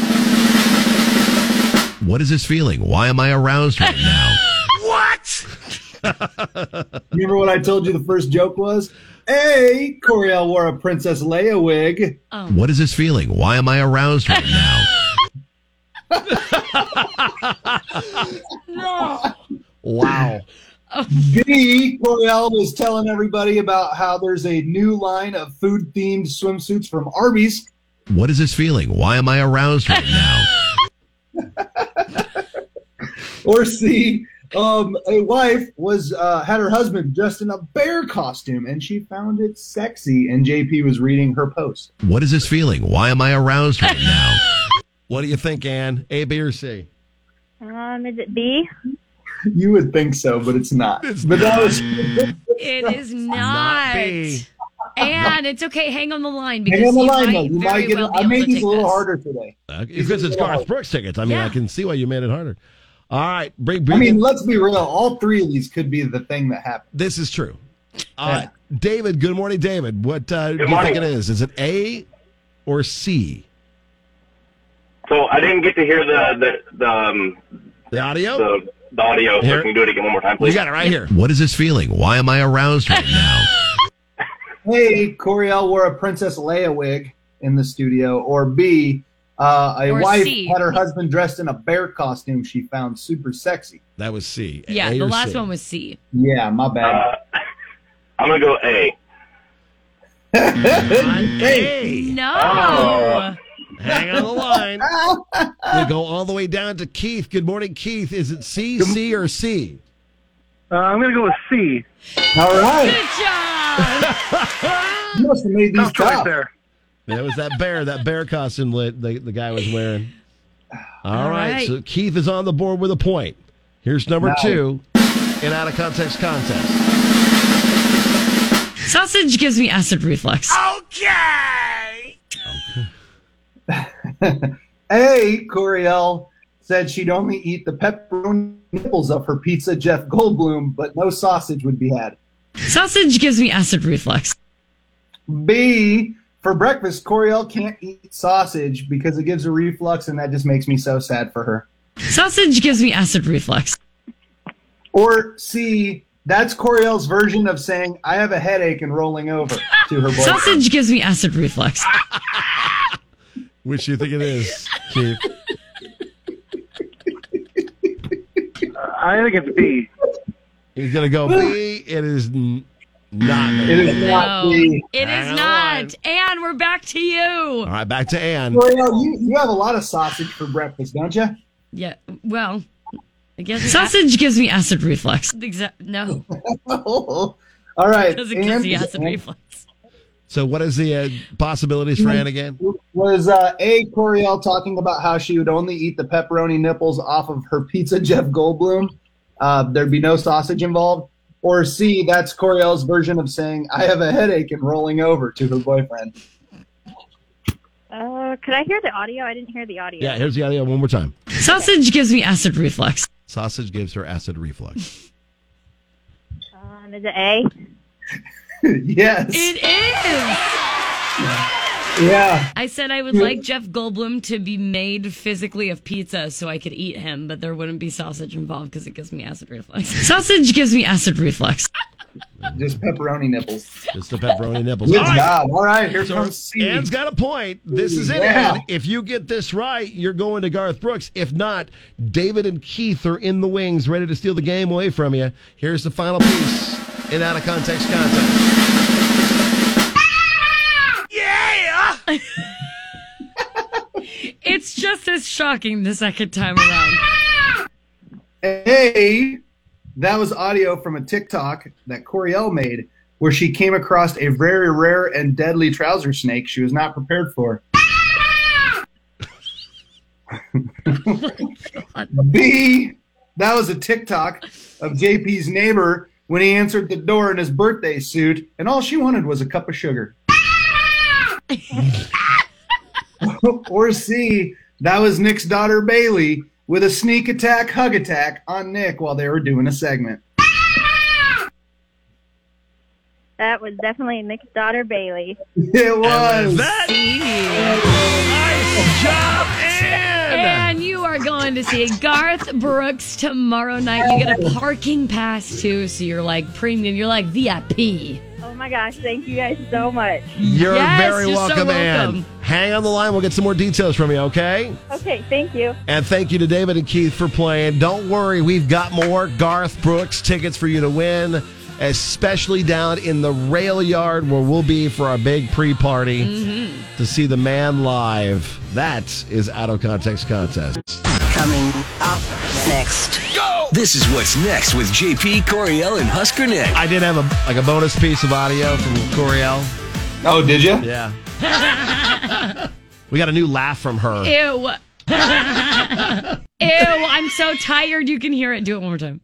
What is this feeling? Why am I aroused right now? What? Remember what I told you the first joke was? Hey, Coriel wore a Princess Leia wig. Oh. What is this feeling? Why am I aroused right now? No. Wow. B, Coriel was telling everybody about how there's a new line of food-themed swimsuits from Arby's. What is this feeling? Why am I aroused right now? Or C, um, a wife was uh, had her husband dressed in a bear costume, and she found it sexy, and J P was reading her post. What is this feeling? Why am I aroused right now? What do you think, Ann? A, B, or C? Um, is it B? You would think so, but it's not. It's but that not. was It is not. B. And it's okay. Hang on the line because hang on the you line might though. You very might get. well I be made able to these take a little this. harder today. Uh, because it's Garth Brooks tickets. I mean, Yeah. I can see why you made it harder. All right. Bring, bring I mean, in- let's be real. All three of these could be the thing that happened. this is true. All Yeah. right. David, good morning, David. What uh, do you morning. think it is? Is it A or C? So I didn't get to hear the the the, um, The audio? the, the audio. Here. So can you do it again one more time, please? You got it right here. What is this feeling? Why am I aroused right now? Hey, Coriel wore a Princess Leia wig in the studio. Or B, uh, a Or wife C. had her husband dressed in a bear costume she found super sexy. That was C. Yeah, A the or last C? one was C. Yeah, my bad. Uh, I'm gonna go A. A. No. Oh. Hang on the line. We go all the way down to Keith. Good morning, Keith. Is it C, C, or C? Uh, I'm gonna go with C. All right. Good job. You must have made these tough. there. That was that bear, that bear costume that the, the guy was wearing. All, All right. right. So Keith is on the board with a point. Here's number Nice. two in Out of Context Contest. Sausage gives me acid reflux. Okay. A, Coriel said she'd only eat the pepperoni nipples of her pizza, Jeff Goldblum, but no sausage would be had. Sausage gives me acid reflux. B, for breakfast, Coriel can't eat sausage because it gives her reflux, and that just makes me so sad for her. Sausage gives me acid reflux. Or C, that's Coriel's version of saying, I have a headache and rolling over to her boyfriend. Sausage gives me acid reflux. Which do you think it is, Keith? I think it's B. He's going to go B. It is n- not. It is not No, B. it is All not. Anne, we're back to you. All right, back to Ann. Coriel, you, you have a lot of sausage for breakfast, don't you? Yeah, well, I guess sausage gives me acid reflux. Exa- no, All right. because it gives Ann- me acid reflux. So what is the uh, possibilities for Ann again? Was uh, A, Coriel talking about how she would only eat the pepperoni nipples off of her pizza, Jeff Goldblum? Uh, thered be no sausage involved. Or C, that's Coriel's version of saying, I have a headache and rolling over to her boyfriend. Uh, could I hear the audio? I didn't hear the audio. Yeah, here's the audio one more time. Sausage gives me acid reflux. Sausage gives her acid reflux. Um, is it A? Yes. It is. Yeah. I said I would like Jeff Goldblum to be made physically of pizza so I could eat him, but there wouldn't be sausage involved because it gives me acid reflux. Sausage gives me acid reflux. Just pepperoni nipples. Just the pepperoni nipples. Good All right. job. All right, here So comes C. Ann's got a point. This is it, Yeah. Ann. If you get this right, you're going to Garth Brooks. If not, David and Keith are in the wings, ready to steal the game away from you. Here's the final piece in Out of Context Context. Yeah! It's just as shocking the second time around. A, that was audio from a TikTok that Coriel made where she came across a very rare and deadly trouser snake she was not prepared for. B, that was a TikTok of J P's neighbor when he answered the door in his birthday suit, and all she wanted was a cup of sugar. Or C, that was Nick's daughter Bailey with a sneak attack, hug attack on Nick while they were doing a segment. That was definitely Nick's daughter, Bailey. It was. That nice job, Ann. And you are going to see Garth Brooks tomorrow night. You get a parking pass too, so you're like premium. You're like V I P. Oh my gosh, thank you guys so much. You're Yes, very you're so welcome, welcome. Ann. Hang on the line. We'll get some more details from you, okay? Okay, thank you. And thank you to David and Keith for playing. Don't worry, we've got more Garth Brooks tickets for you to win, especially down in the rail yard where we'll be for our big pre-party Mm-hmm. to see the man live. That is Out of Context Contest. Coming up next. Go! This is What's Next with J P, Coriel, and Husker Nick. I did have a like a bonus piece of audio from Coriel. Oh, did you? Yeah. We got a new laugh from her. Ew. Ew, I'm so tired. You can hear it. Do it one more time.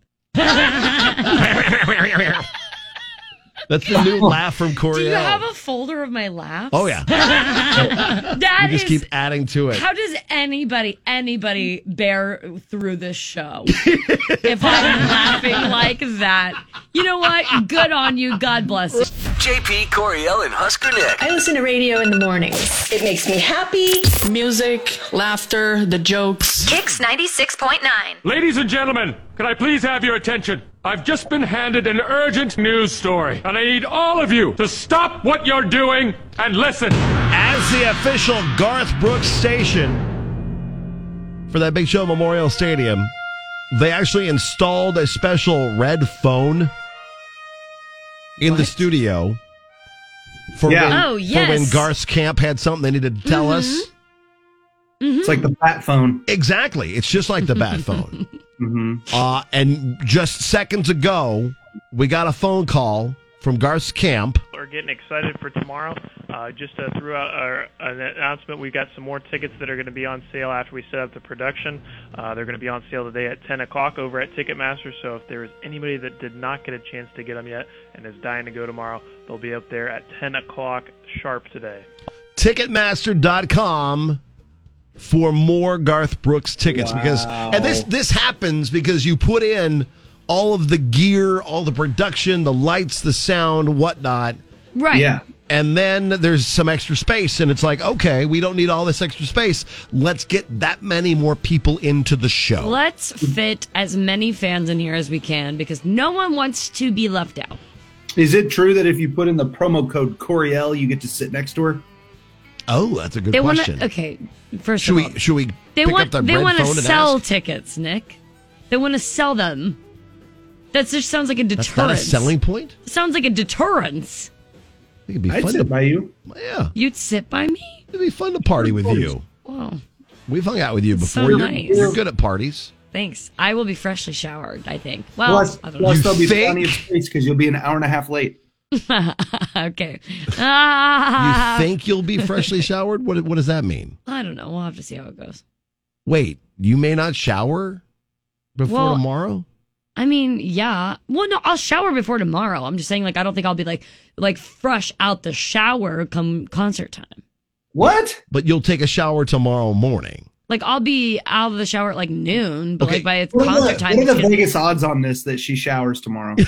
That's the new laugh from Coriel. Do you have a folder of my laughs? Oh, yeah. That You just is- keep adding to it. How does anybody, anybody bear through this show if I'm laughing like that? You know what? Good on you. God bless you. J P, Coriel, and Husker Nick. I listen to radio in the mornings. It makes me happy. Music, laughter, the jokes. Kicks ninety-six point nine. Ladies and gentlemen, can I please have your attention? I've just been handed an urgent news story, and I need all of you to stop what you're doing and listen. As the official Garth Brooks station for that big show at Memorial Stadium, they actually installed a special red phone in the studio for, Yeah. when, Oh, for when yes. Garth's camp had something they needed to tell us. It's like the bat phone. Exactly. It's just like the bat phone. Mm-hmm. Uh, and just seconds ago, we got a phone call from Garth's camp. We're getting excited for tomorrow. Uh, just uh, threw out our, an announcement. We got some more tickets that are going to be on sale after we set up the production. Uh, they're going to be on sale today at ten o'clock over at Ticketmaster. So if there is anybody that did not get a chance to get them yet and is dying to go tomorrow, they'll be up there at ten o'clock sharp today. Ticketmaster dot com for more Garth Brooks tickets Wow. because and this this happens because you put in all of the gear, all the production, the lights, the sound, whatnot. Right. Yeah. And then there's some extra space, and it's like, okay, we don't need all this extra space. Let's get that many more people into the show. Let's fit as many fans in here as we can because no one wants to be left out. Is it true that if you put in the promo code Coriel, you get to sit next to her? Oh, that's a good They want question. to. Okay, first should of all, we should we they pick want up the they red want to phone and sell ask? tickets, Nick. They want to sell them. That just sounds like a deterrence. That's not a selling point? Sounds like a deterrence. It'd be I'd fun sit to, by you. Yeah, You'd sit by me? it'd be fun to party with you. Wow. We've hung out with you That's so before. You're, nice. you're good at parties. Thanks. I will be freshly showered, I think. Well, Plus, I don't plus You there'll be think? plenty of space because you'll be an hour and a half late. know. Okay. Ah, You think you'll be freshly showered? What what does that mean? I don't know. We'll have to see how it goes. Wait, you may not shower before Well, tomorrow? I mean, yeah. Well, no, I'll shower before tomorrow. I'm just saying, like, I don't think I'll be like, like fresh out the shower come concert time. What? But you'll take a shower tomorrow morning. Like, I'll be out of the shower at like noon, but Okay. like by it's What are concert the, time, what it's are the gonna be- Vegas odds on this that she showers tomorrow?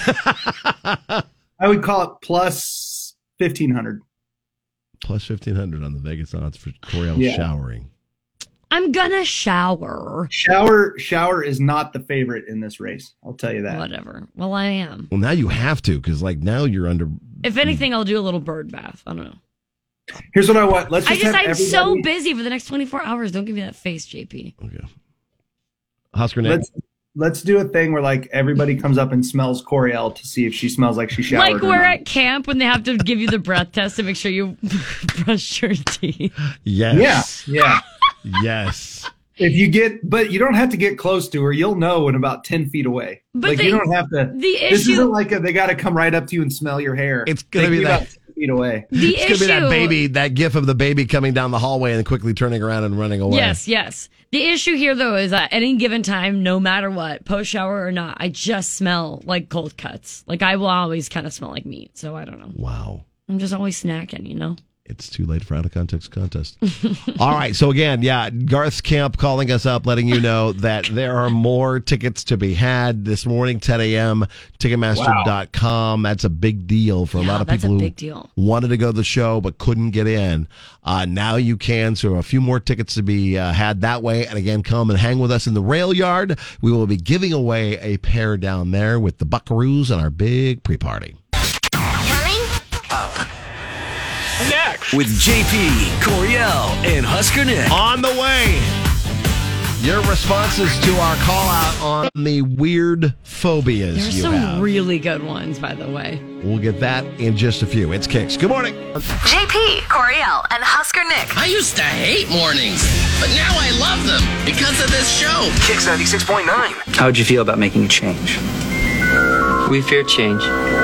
I would call it plus fifteen hundred. Plus fifteen hundred on the Vegas odds for Coriel Yeah. showering. I'm gonna shower. Shower shower is not the favorite in this race. I'll tell you that. Whatever. Well, I am. Well, now you have to because, like, now you're under. If anything, I'll do a little bird bath. I don't know. Here's what I want. Let's I just just, have I'm so everybody- busy for the next twenty-four hours. Don't give me that face, J P. Okay. Husker Nick. Let's let's do a thing where like everybody comes up and smells Coriel to see if she smells like she showered. Like or we're not. at camp when they have to give you the breath test to make sure you brush your teeth. Yes. Yeah, yeah. Yes. If you get, but you don't have to get close to her. You'll know when about ten feet away. But like the- you don't have to. the this issue- isn't like a, they got to come right up to you and smell your hair. It's gonna They be can that- about ten feet away. The It's going to be that issue- baby, that gif of the baby coming down the hallway and quickly turning around and running away. Yes, yes. The issue here, though, is that at any given time, no matter what, post shower or not, I just smell like cold cuts. Like I will always kind of smell like meat. So I don't know. Wow. I'm just always snacking, you know? It's too late for out of context contest. All right. So again, yeah, Garth's Camp calling us up, letting you know that there are more tickets to be had this morning, ten a.m. Ticketmaster dot com. That's a big deal for a Yeah, lot of that's people a who big deal. wanted to go to the show but couldn't get in. Uh, now you can. So a few more tickets to be uh, had that way. And again, come and hang with us in the rail yard. We will be giving away a pair down there with the Buckaroos and our big pre-party. Next. With J P, Coriel, and Husker Nick. On the way. Your responses to our call out on the weird phobias There's you some have. really good ones, by the way. We'll get that in just a few. It's Kicks. Good morning. J P, Coriel, and Husker Nick. I used to hate mornings, but now I love them because of this show. Kicks ninety-six point nine. How would you feel about making a change? We fear change.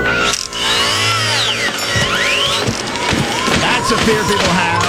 That's a fear people have.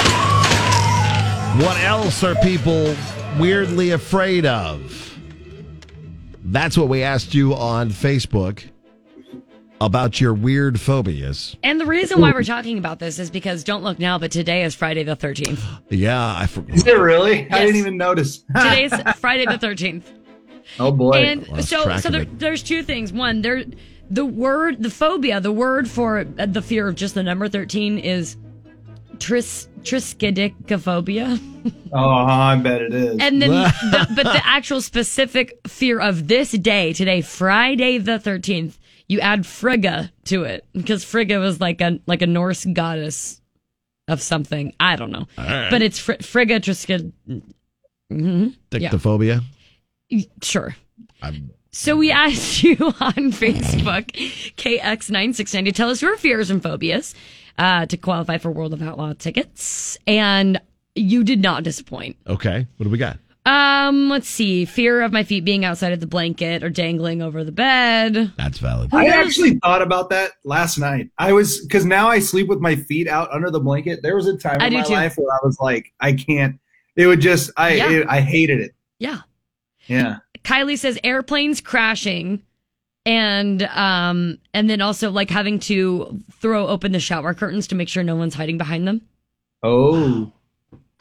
What else are people weirdly afraid of? That's what we asked you on Facebook about your weird phobias. And the reason why we're talking about this is because don't look now, but today is Friday the thirteenth. Yeah, I forgot. Is it really? I Yes. didn't even notice. Today's Friday the thirteenth. Oh boy. And Lost so, track so of there, it. there's two things. One, there, the word, the phobia, the word for uh, the fear of just the number thirteen is tris, triskaidekaphobia. Oh, I bet it is. And then, the, but the actual specific fear of this day, today, Friday the thirteenth, you add Frigga to it because Frigga was like a like a Norse goddess of something. I don't know, right. but it's Fr- Frigga Triskaid. Mm-hmm. Yeah. Dictophobia? Sure. I'm, So we asked you on Facebook, K X nine six nine, to tell us your fears and phobias uh, to qualify for World of Outlaw tickets, and you did not disappoint. okay. What do we got? Um, let's see. Fear of my feet being outside of the blanket or dangling over the bed. That's valid. I actually thought about that last night. I was, because now I sleep with my feet out under the blanket. There was a time I in do my too. life where I was like, I can't. It would just, I, Yeah. it, I hated it. Yeah. Yeah. Kylie says airplanes crashing, and um, and then also like having to throw open the shower curtains to make sure no one's hiding behind them. Oh.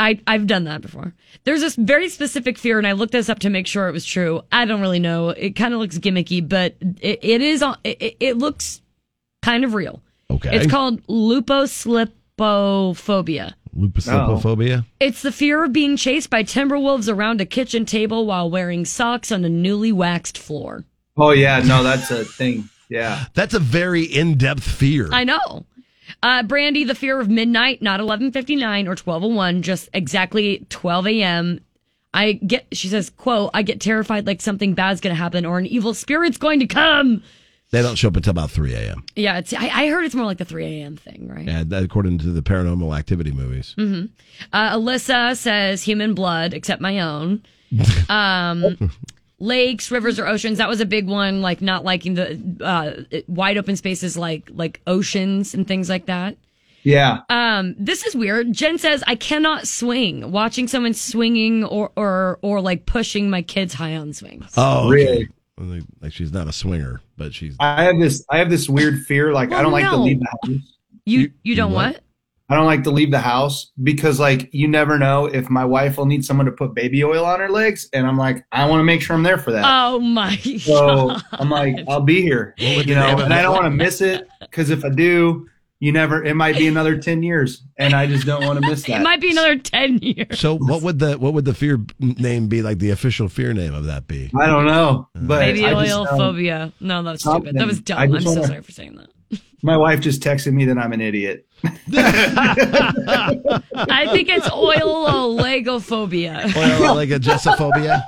I, I've done that before. There's this very specific fear, and I looked this up to make sure it was true. I don't really know. It kind of looks gimmicky, but it, it is. It, it looks kind of real. Okay. It's called luposlipophobia. Luposlipophobia? Oh. It's the fear of being chased by timber wolves around a kitchen table while wearing socks on a newly waxed floor. Oh, yeah. No, that's a thing. Yeah. That's a very in-depth fear. I know. Uh, Brandy, the fear of midnight, not eleven fifty-nine or twelve oh one, just exactly twelve a.m. I get, she says, quote, I get terrified like something bad's going to happen or an evil spirit's going to come. They don't show up until about three a.m. Yeah, it's, I, I heard it's more like the three a.m. thing, right? Yeah, that, according to the Paranormal Activity movies. Mm-hmm. Uh, Alyssa says human blood, except my own. Um, lakes, rivers, or oceans. That was a big one, like not liking the uh, wide open spaces like like oceans and things like that. Yeah. Um, this is weird. Jen says, I cannot swing. Watching someone swinging or, or, or like pushing my kids high on swings. Oh, really? Okay. Like she's not a swinger, but she's. I have this. I have this weird fear. Like Well, I don't like no. to leave the house. You you, you don't what? I don't like to leave the house because, like, you never know if my wife will need someone to put baby oil on her legs, and I'm like, I want to make sure I'm there for that. Oh my! So God. I'm like, I'll be here, What would you the know, name of and I it- don't want to miss it because if I do, you never. It might be another ten years, and I just don't want to miss that. It might be another ten years. So what would the what would the fear name be? Like the official fear name of that be? I don't know, but Baby I just oil know phobia. No, that's stupid. That was dumb. I I'm just so wanna- sorry for saying that. My wife just texted me that I'm an idiot. I think it's oil legophobia. Oil like a Jessaphobia?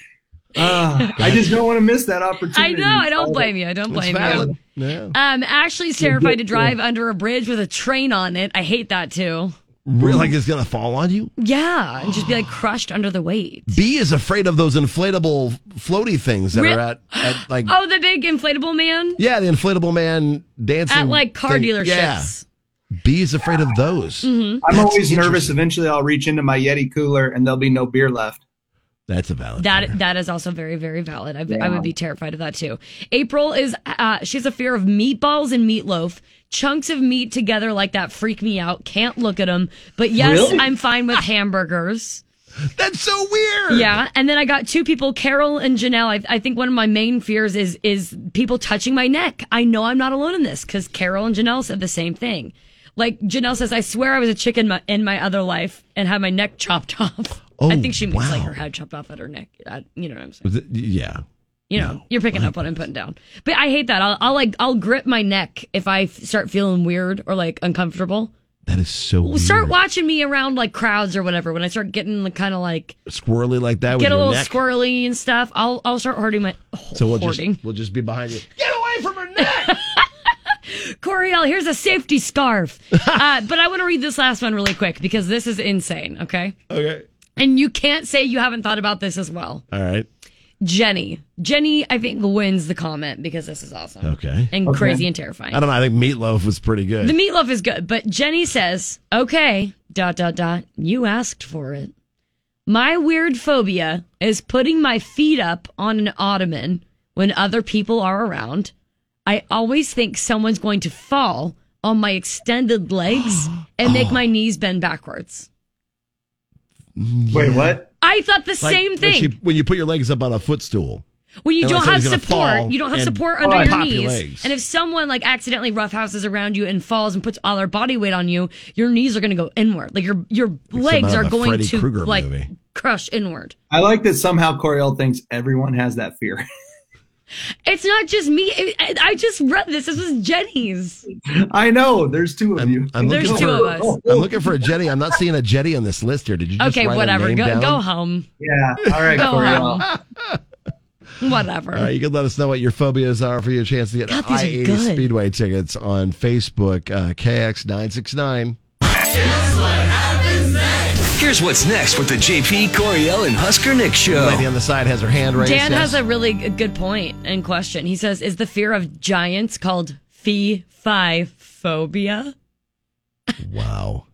Uh, I just don't want to miss that I opportunity. know. I don't blame you. I don't It's blame valid. you. Yeah. Um, Ashley's terrified to drive under a bridge with a train on it. I hate that too. Really, like it's gonna fall on you? Yeah, and just be like crushed under the weight. B is afraid of those inflatable floaty things that Re- are at, at like Oh, the big inflatable man yeah, the inflatable man dancing at like car thing. dealerships. Yeah. B is afraid of those. Mm-hmm. I'm That's always nervous. interesting. Eventually, I'll reach into my Yeti cooler and there'll be no beer left. That's a valid. That that is also very very valid. I, I Yeah. would be terrified of that too. April is uh, she has a fear of meatballs and meatloaf. Chunks of meat together like that freak me out. Can't look at them. But yes, Really? I'm fine with hamburgers. That's so weird. Yeah, and then I got two people, Carol and Janelle. I, I think one of my main fears is is people touching my neck. I know I'm not alone in this because Carol and Janelle said the same thing. Like Janelle says, I swear I was a chicken my, in my other life and had my neck chopped off. Oh, I think she means like wow. her head chopped off at her neck. I, you know what I'm saying? Was it- yeah. You know, you're picking up what I'm putting down. But I hate that. I'll, I'll like, I'll grip my neck if I f- start feeling weird or like uncomfortable. That is so Well, weird. start watching me around like crowds or whatever. When I start getting kind of like Squirrely like that with get a your little neck. squirrely and stuff, I'll I'll start hurting my So we'll hoarding. just we'll just be behind you. Get away from her neck. Coriel, here's a safety scarf. uh, but I want to read this last one really quick because this is insane. Okay, Okay. and you can't say you haven't thought about this as well. All right. Jenny, Jenny, I think wins the comment because this is awesome. Okay. and Okay. crazy and terrifying. I don't know. I think meatloaf was pretty good. The meatloaf is good, but Jenny says, okay, dot, dot, dot, you asked for it. My weird phobia is putting my feet up on an ottoman when other people are around. I always think someone's going to fall on my extended legs and make my knees bend backwards. Wait, what? I thought the Like, same when thing. she- When you put your legs up on a footstool. When you And don't like have somebody's gonna support, fall you don't have and support pop under your your knees. legs. And if someone like accidentally roughhouses around you and falls and puts all their body weight on you, your knees are going to go inward. Like your your legs out are of a going Freddy to Krueger like movie. crush inward. I like that somehow Coriel thinks everyone has that fear. It's not just me. It, I I just read this. This was Jenny's. I know. There's two of you. I'm There's looking two for, of us. I'm looking for a jetty. I'm not seeing a jetty on this list here. Did you just Okay, write a whatever. name Go down? go home. Yeah. All right, Go Coriel. home. Whatever. All right, you can let us know what your phobias are for your chance to get God, these are I eighty good. Speedway tickets on Facebook, uh, K X nine six nine. Here's what's next with the J P, Coriel, and Husker Nick show. Lady on the side has her hand raised. Dan yes. has a really g- good point and question. He says, "Is the fear of giants called fee fi phobia?" Wow.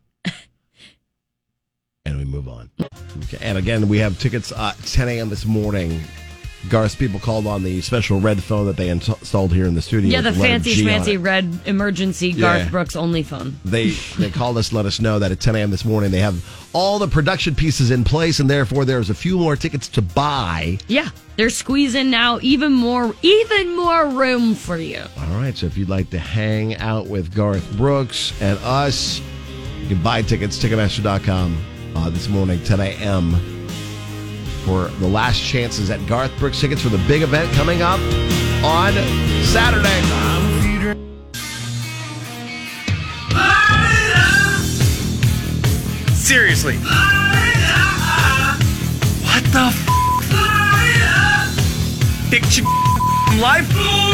And we move on. Okay. And again, we have tickets uh, ten a.m. this morning Garth's people called on the special red phone that they ins- installed here in the studio. Yeah, the with letter fancy G on schmancy it. red emergency Garth Yeah. Brooks only phone. They they called us to let us know that at ten a.m. this morning they have all the production pieces in place, and therefore there's a few more tickets to buy. Yeah, they're squeezing now even more, even more room for you. All right, so if you'd like to hang out with Garth Brooks and us, you can buy tickets, Ticketmaster dot com, uh, this morning, ten a.m., for the last chances at Garth Brooks tickets for the big event coming up on Saturday. Seriously. What the f? Picture life?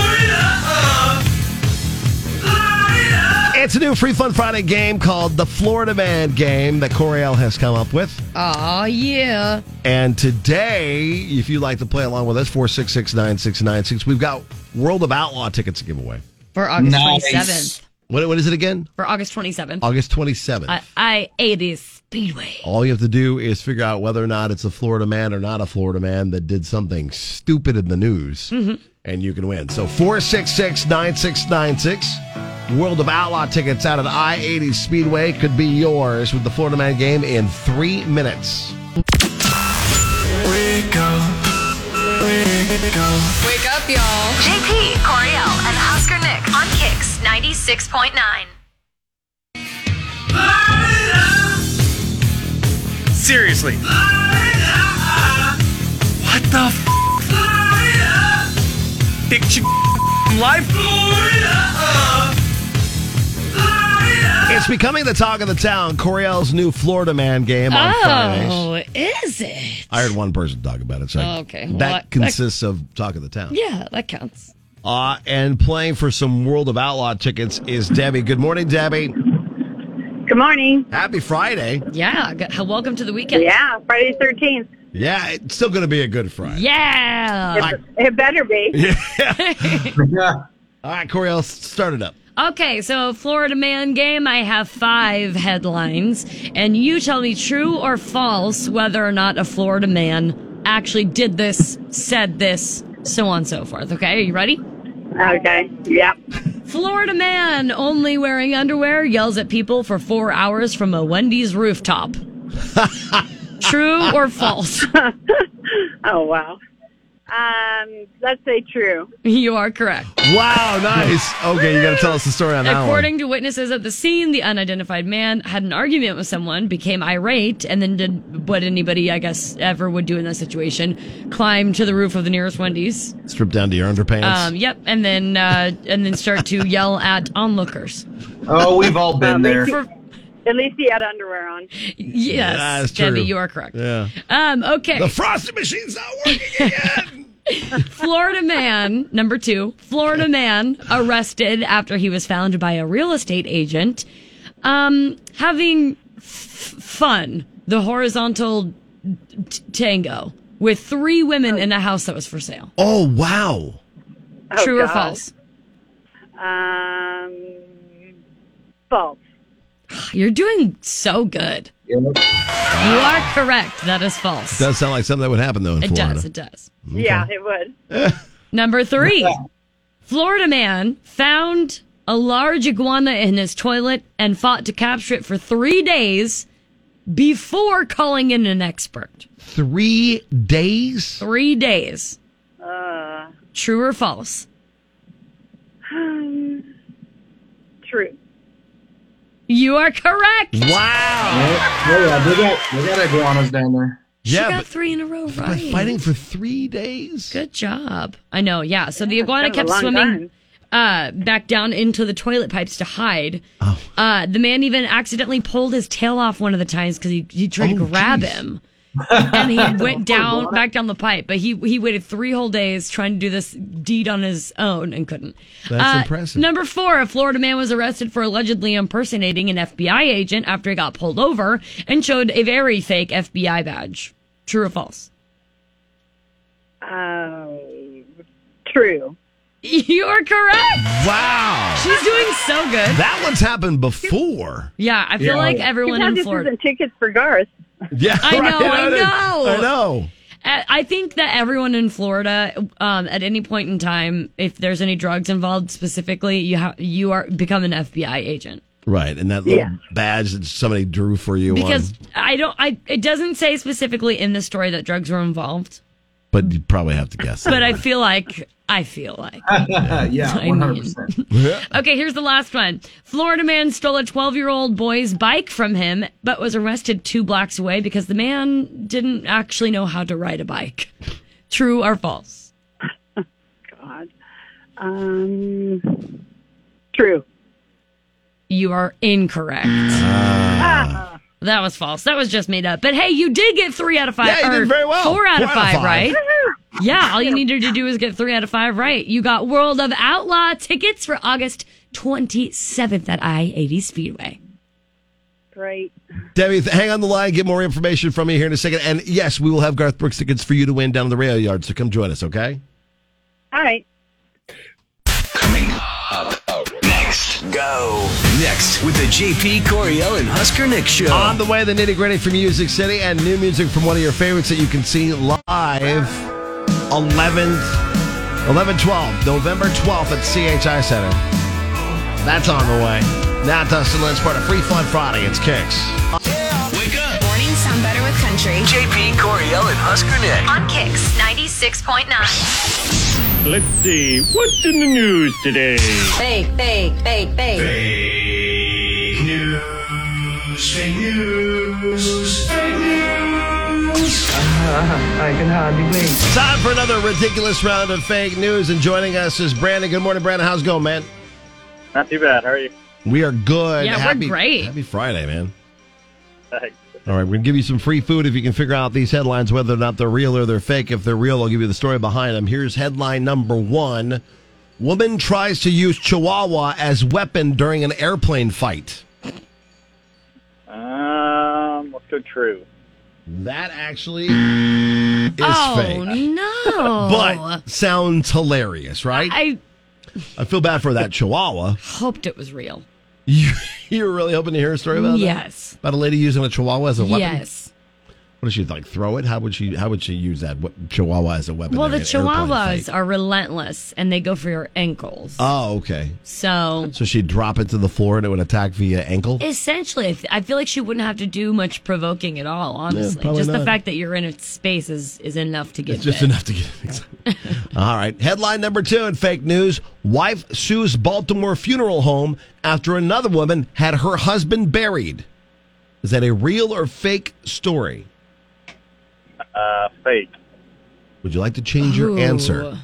It's a new Free Fun Friday game called the Florida Man game that Coriel has come up with. Oh, yeah. And today, if you'd like to play along with us, four six six, nine six nine six, we've got World of Outlaw tickets to give away. For August Nice. twenty-seventh. What, what is it again? For August twenty-seventh. August twenty-seventh. At I eighty Speedway. All you have to do is figure out whether or not it's a Florida man or not a Florida man that did something stupid in the news, Mhm. and you can win. So four six six, nine six nine six. World of Outlaw tickets out at I eighty Speedway could be yours with the Florida Man game in three minutes. Wake up. Wake up. Wake up, y'all. J P, Coriel, and Husker Nick on Kicks ninety-six point nine. Seriously. What the f? Picture life? It's becoming the talk of the town, Coriel's new Florida Man game on Fridays. Oh, is it? I heard one person talk about it, so Oh, okay. Well, that that- consists of talk of the town. Yeah, that counts. Uh, and playing for some World of Outlaw tickets is Debbie. Good morning, Debbie. Good morning. Happy Friday. Yeah, g- welcome to the weekend. Yeah, Friday the thirteenth. Yeah, it's still going to be a good Friday. Yeah. It, it better be. Yeah. All right, Coriel, start it up. Okay, so Florida Man game, I have five headlines, and you tell me true or false whether or not a Florida man actually did this, said this, so on and so forth. Okay, are you ready? Okay, yep. Florida man only wearing underwear yells at people for four hours from a Wendy's rooftop. True or false? Oh, wow. Um, let's say true. You are correct. Wow, nice. Okay, you got to tell us the story on that one. According to witnesses at the scene, the unidentified man had an argument with someone, became irate, and then did what anybody, I guess, ever would do in that situation: climb to the roof of the nearest Wendy's. Strip down to your underpants. Um, yep, and then uh, and then start to yell at onlookers. Oh, we've all been there. For- At least he had underwear on. yes, That's Debbie, true. you are correct. Yeah. Um, okay. The frosting machine's not working again. Florida man, number two, Florida man arrested after he was found by a real estate agent um, having f- fun, the horizontal t- tango, with three women in a house that was for sale. Oh, wow. Oh, True or God. false? Um, false. You're doing so good. You are correct. That is false. Does sound like something that would happen, though, in It Florida. does. It does. Yeah, it would. Number three, Florida man found a large iguana in his toilet and fought to capture it for three days before calling in an expert. Three days? Three days. Uh, True or false? um, true. You are correct. Wow. Oh, yeah, they got, they got iguanas down there. She Yeah, got but three in a row right. they're fighting for three days. Good job. I know, yeah. So the iguana That's been a kept long swimming uh, back down into the toilet pipes to hide. Oh. Uh, the man even accidentally pulled his tail off one of the times because he, he tried to Oh, grab geez. him. And he went down, back down the pipe. But he he waited three whole days trying to do this deed on his own and couldn't. That's Uh, impressive. Number four, a Florida man was arrested for allegedly impersonating an F B I agent after he got pulled over and showed a very fake F B I badge. True or false? Uh, true. You're correct. Wow. She's doing so good. That one's happened before. Yeah, I feel Yeah. like everyone He's not in just Florida. using tickets for Garth. Yeah, I know, right. I know. I know. I I think that everyone in Florida, um, at any point in time, if there's any drugs involved specifically, you ha- you are become an F B I agent. Right, and that little Yeah. badge that somebody drew for you. Because on, I don't, I it doesn't say specifically in the story that drugs were involved, but you probably have to guess. but I feel like I feel like yeah, I one hundred percent. Okay, here's the last one. Florida man stole a twelve-year-old boy's bike from him, but was arrested two blocks away because the man didn't actually know how to ride a bike. True or false? God. Um, true. You are incorrect. Ah. That was false. That was just made up. But hey, you did get three out of five. Yeah, you or did very well. Four out of Four out of five, five. right? Yeah, all you needed to do was get three out of five right. You got World of Outlaw tickets for August twenty-seventh at I eighty Speedway. Great. Debbie, th- hang on the line. Get more information from you here in a second. And yes, we will have Garth Brooks tickets for you to win down in the rail yard. So come join us, okay? All right. Up, up next. Go. Next with the J P, Coriel, and Husker Nick show. On the way, the nitty gritty from Music City and new music from one of your favorites that you can see live eleventh, eleven twelve, November twelfth at C H I Center. That's on the way. Now, Dustin Lynch, part of Free Fun Friday. It's Kicks. Wake up. Mornings sound better with country. J P, Coriel, and Husker Nick. On Kicks ninety-six point nine. Let's see, what's in the news today? Fake, fake, fake, fake. Fake news, fake news, fake news. I can hardly wait. Time for another ridiculous round of fake news. And joining us is Brandon. Good morning, Brandon. How's it going, man? Not too bad. How are you? We are good. Yeah, we're happy, great. Happy Friday, man. Thanks. All right, we're going to give you some free food if you can figure out these headlines, whether or not they're real or they're fake. If they're real, I'll give you the story behind them. Here's headline number one. Woman tries to use Chihuahua as weapon during an airplane fight. Um, let's go true. That actually is oh, fake. no. But sounds hilarious, right? I I feel bad for that Chihuahua. hoped it was real. You, you were really hoping to hear a story about that? Yes. About a lady using a Chihuahua as a weapon? Yes. What does she, like, throw it? How would she How would she use that what, Chihuahua as a weapon? Well, the during an airplane Chihuahuas fight? are relentless, and they go for your ankles. Oh, okay. So So she'd drop it to the floor and it would attack via ankle? essentially, I f- I feel like she wouldn't have to do much provoking at all, honestly. probably Just the not. fact that you're in its space is, is enough to get It's just bit. enough to get. All right. Headline number two in fake news. Wife sues Baltimore funeral home after another woman had her husband buried. Is that a real or fake story? Uh, fake. Would you like to change your Ooh. answer?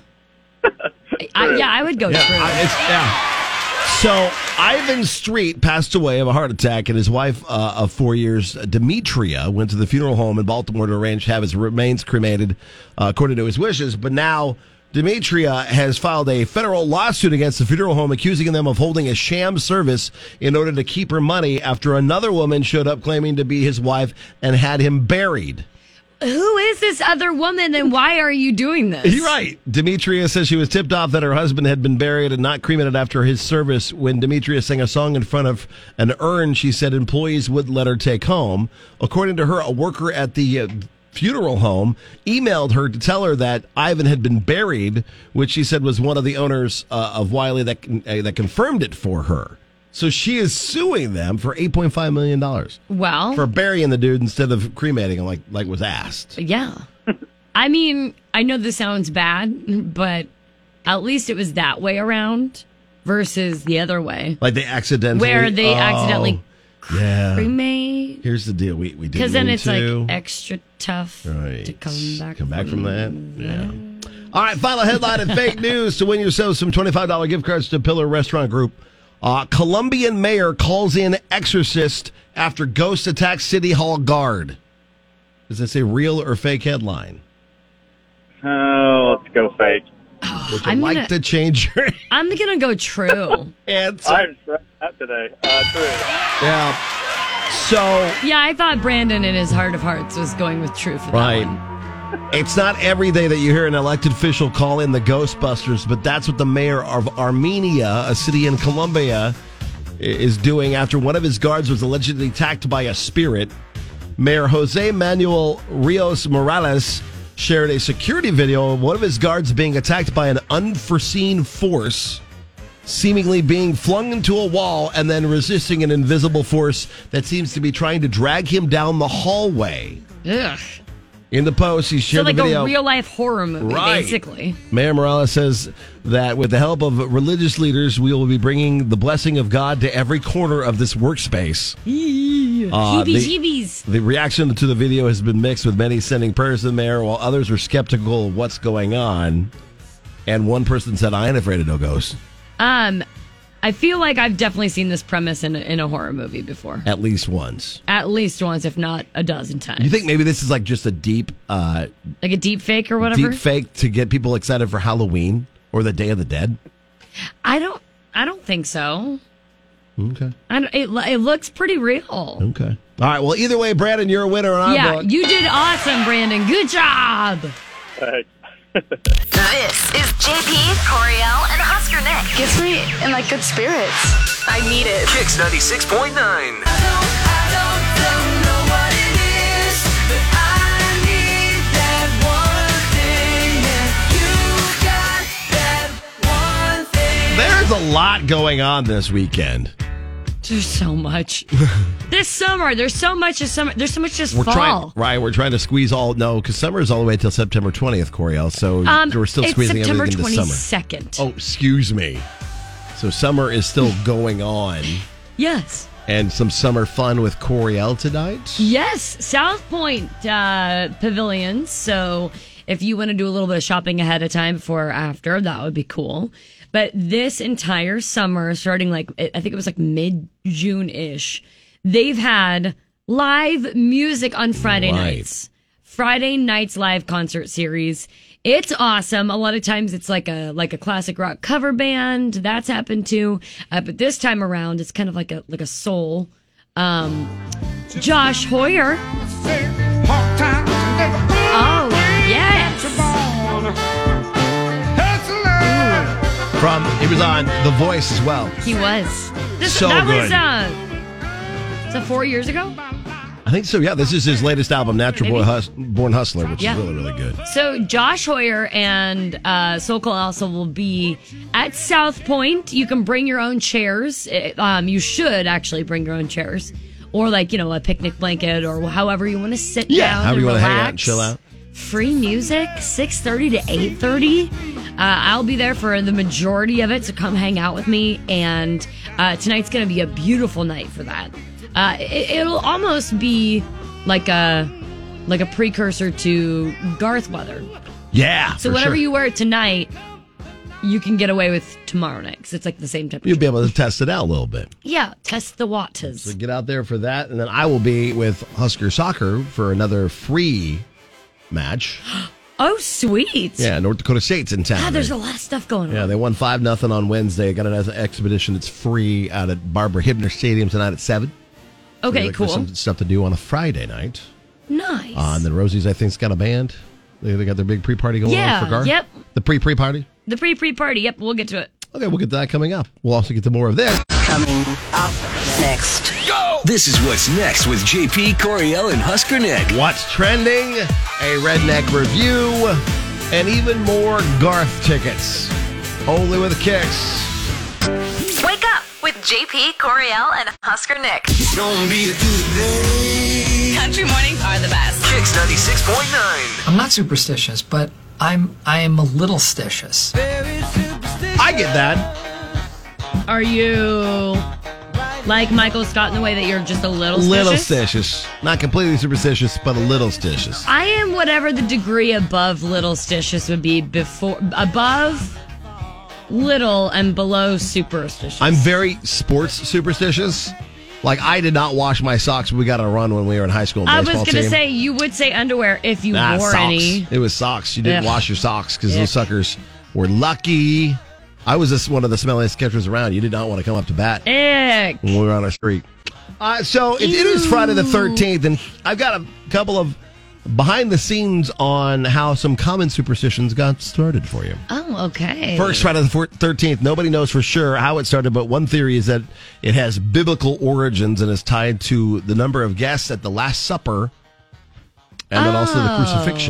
I, yeah, I would go Yeah, true. I- it's- yeah. So Ivan Street passed away of a heart attack, and his wife uh, of four years, Demetria, went to the funeral home in Baltimore to arrange to have his remains cremated uh, according to his wishes. But now Demetria has filed a federal lawsuit against the funeral home, accusing them of holding a sham service in order to keep her money after another woman showed up claiming to be his wife and had him buried. Who is this other woman, and why are you doing this? You're right. Demetria says she was tipped off that her husband had been buried and not cremated after his service. When Demetria sang a song in front of an urn she said employees would let her take home. According to her, a worker at the uh, funeral home emailed her to tell her that Ivan had been buried, which she said was one of the owners uh, of Wiley that uh, that confirmed it for her. So she is suing them for eight point five million dollars. Well, for burying the dude instead of cremating him like, like was asked. yeah. I mean, I know this sounds bad, but at least it was that way around versus the other way. Like they accidentally... Where they oh, accidentally yeah. cremate. Here's the deal. We, we didn't Because then mean it's to. like extra tough Right. to come back Come back from. from that? Yeah. All right, final headline in fake news to win yourself some twenty-five dollars gift cards to Pillar Restaurant Group. Uh, Colombian mayor calls in exorcist after ghost attacks City Hall guard. Is this a real or fake headline? Oh, let's go fake. Would you I'm like gonna- to change your I'm going to go true. answer? I'm stressed out today. Uh, true. Yeah. So, Yeah, I thought Brandon in his heart of hearts was going with true for that right. one. It's not every day that you hear an elected official call in the Ghostbusters, but that's what the mayor of Armenia, a city in Colombia, i- is doing after one of his guards was allegedly attacked by a spirit. Mayor Jose Manuel Rios Morales shared a security video of one of his guards being attacked by an unforeseen force, seemingly being flung into a wall and then resisting an invisible force that seems to be trying to drag him down the hallway. Ugh. In the post, he shared so like the video. a real life horror movie, Right. basically. Mayor Morales says that with the help of religious leaders, we will be bringing the blessing of God to every corner of this workspace. Uh, the, Heebie-jeebies. the reaction to the video has been mixed, with many sending prayers to the mayor, while others were skeptical of what's going on. And one person said, I ain't afraid of no ghosts. Um, I feel like I've definitely seen this premise in a, in a horror movie before. At least once. At least once, if not a dozen times. You think maybe this is like just a deep, uh, Like a deep fake or whatever? deep fake to get people excited for Halloween or the Day of the Dead? I don't. I don't think so. Okay. I don't, it, it looks pretty real. Okay. All right. Well, either way, Brandon, you're a winner. And I'm Yeah, going. you did awesome, Brandon. Good job. Thanks. This is J P, Coriel, and Husker Nick. Gets me in like good spirits. I need it. Kicks ninety-six point nine. There's a lot going on this weekend. There's so much. This summer, there's so much. This summer, there's so much just We're fall. trying, right? We're trying to squeeze all. No, because summer is all the way till September twentieth, Coriel. So Um, we're still it's squeezing September everything into summer. twenty-second. Oh, excuse me. So summer is still going on, Yes. and some summer fun with Coriel tonight. Yes, South Point uh, Pavilions. So if you want to do a little bit of shopping ahead of time before or after, that would be cool. But this entire summer, starting like, I think it was like mid-June-ish, they've had live music on Friday Right. nights. Friday nights live concert series. It's awesome. A lot of times it's like a like a classic rock cover band. That's happened too. Uh, but this time around, it's kind of like a like a soul. Um, Josh Hoyer. Oh yes. From he was on The Voice as well. He was. This, So that good. was uh, is that four years ago? I think so. Yeah, this is his latest album, Natural Boy Maybe. Hus- Born Hustler, which Yeah. is really really good. So Josh Hoyer and uh, Sokol also will be at South Point. You can bring your own chairs. It- um, you should actually bring your own chairs, or like you know a picnic blanket, or however you want to sit Yeah, down. however and you want to hang relax. out and chill out. Free music, six thirty to eight thirty. Uh, I'll be there for the majority of it, so come hang out with me. And uh, tonight's going to be a beautiful night for that. Uh, it, it'll almost be like a like a precursor to Garth weather. Yeah. So for whatever sure. you wear tonight, you can get away with tomorrow night, 'cause it's like the same temperature. You'll be able to test it out a little bit. Yeah, test the waters. So get out there for that, and then I will be with Husker Soccer for another free match. Oh, sweet. Yeah, North Dakota State's in town. God, there's They- a lot of stuff going on. Yeah, they won five nothing on Wednesday. Got an expedition that's free out at Barbara Hibner Stadium tonight at seven. Okay, Like, cool. There's some stuff to do on a Friday night. Nice. Uh, and then Rosie's, I think, has got a band. They, they got their big pre-party going Yeah, on for Garth. yep. The pre-pre-party. The pre pre party. Yep, we'll get to it. Okay, we'll get to that coming up. We'll also get to more of this. Coming up next. Go! This is what's next with J P, Coriel, and Husker Nick. What's trending? A redneck review, and even more Garth tickets. Only with Kicks. Wake up with J P, Coriel, and Husker Nick. It's gonna be a good day. Country mornings are the best. Kicks ninety-six point nine. I'm not superstitious, but I'm I am a little stitious. I get that. Are you like Michael Scott in the way that you're just a little Little stitious? stitious. Not completely superstitious, but a little stitious. I am whatever the degree above little stitious would be before above little and below superstitious. I'm very sports superstitious. Like, I did not wash my socks when we got on a run when we were in high school. I was baseball going to team. say you would say underwear if you Nah, wore socks. any. It was socks. You didn't Ugh. wash your socks because Ugh. those suckers were lucky. I was just one of the smelliest catchers around. You did not want to come up to bat Ick. when we were on our street. Uh, so it, it is Friday the thirteenth, and I've got a couple of behind the scenes on how some common superstitions got started for you. Oh, okay. First Friday the thirteenth, nobody knows for sure how it started, but one theory is that it has biblical origins and is tied to the number of guests at the Last Supper and then also the Oh. crucifixion.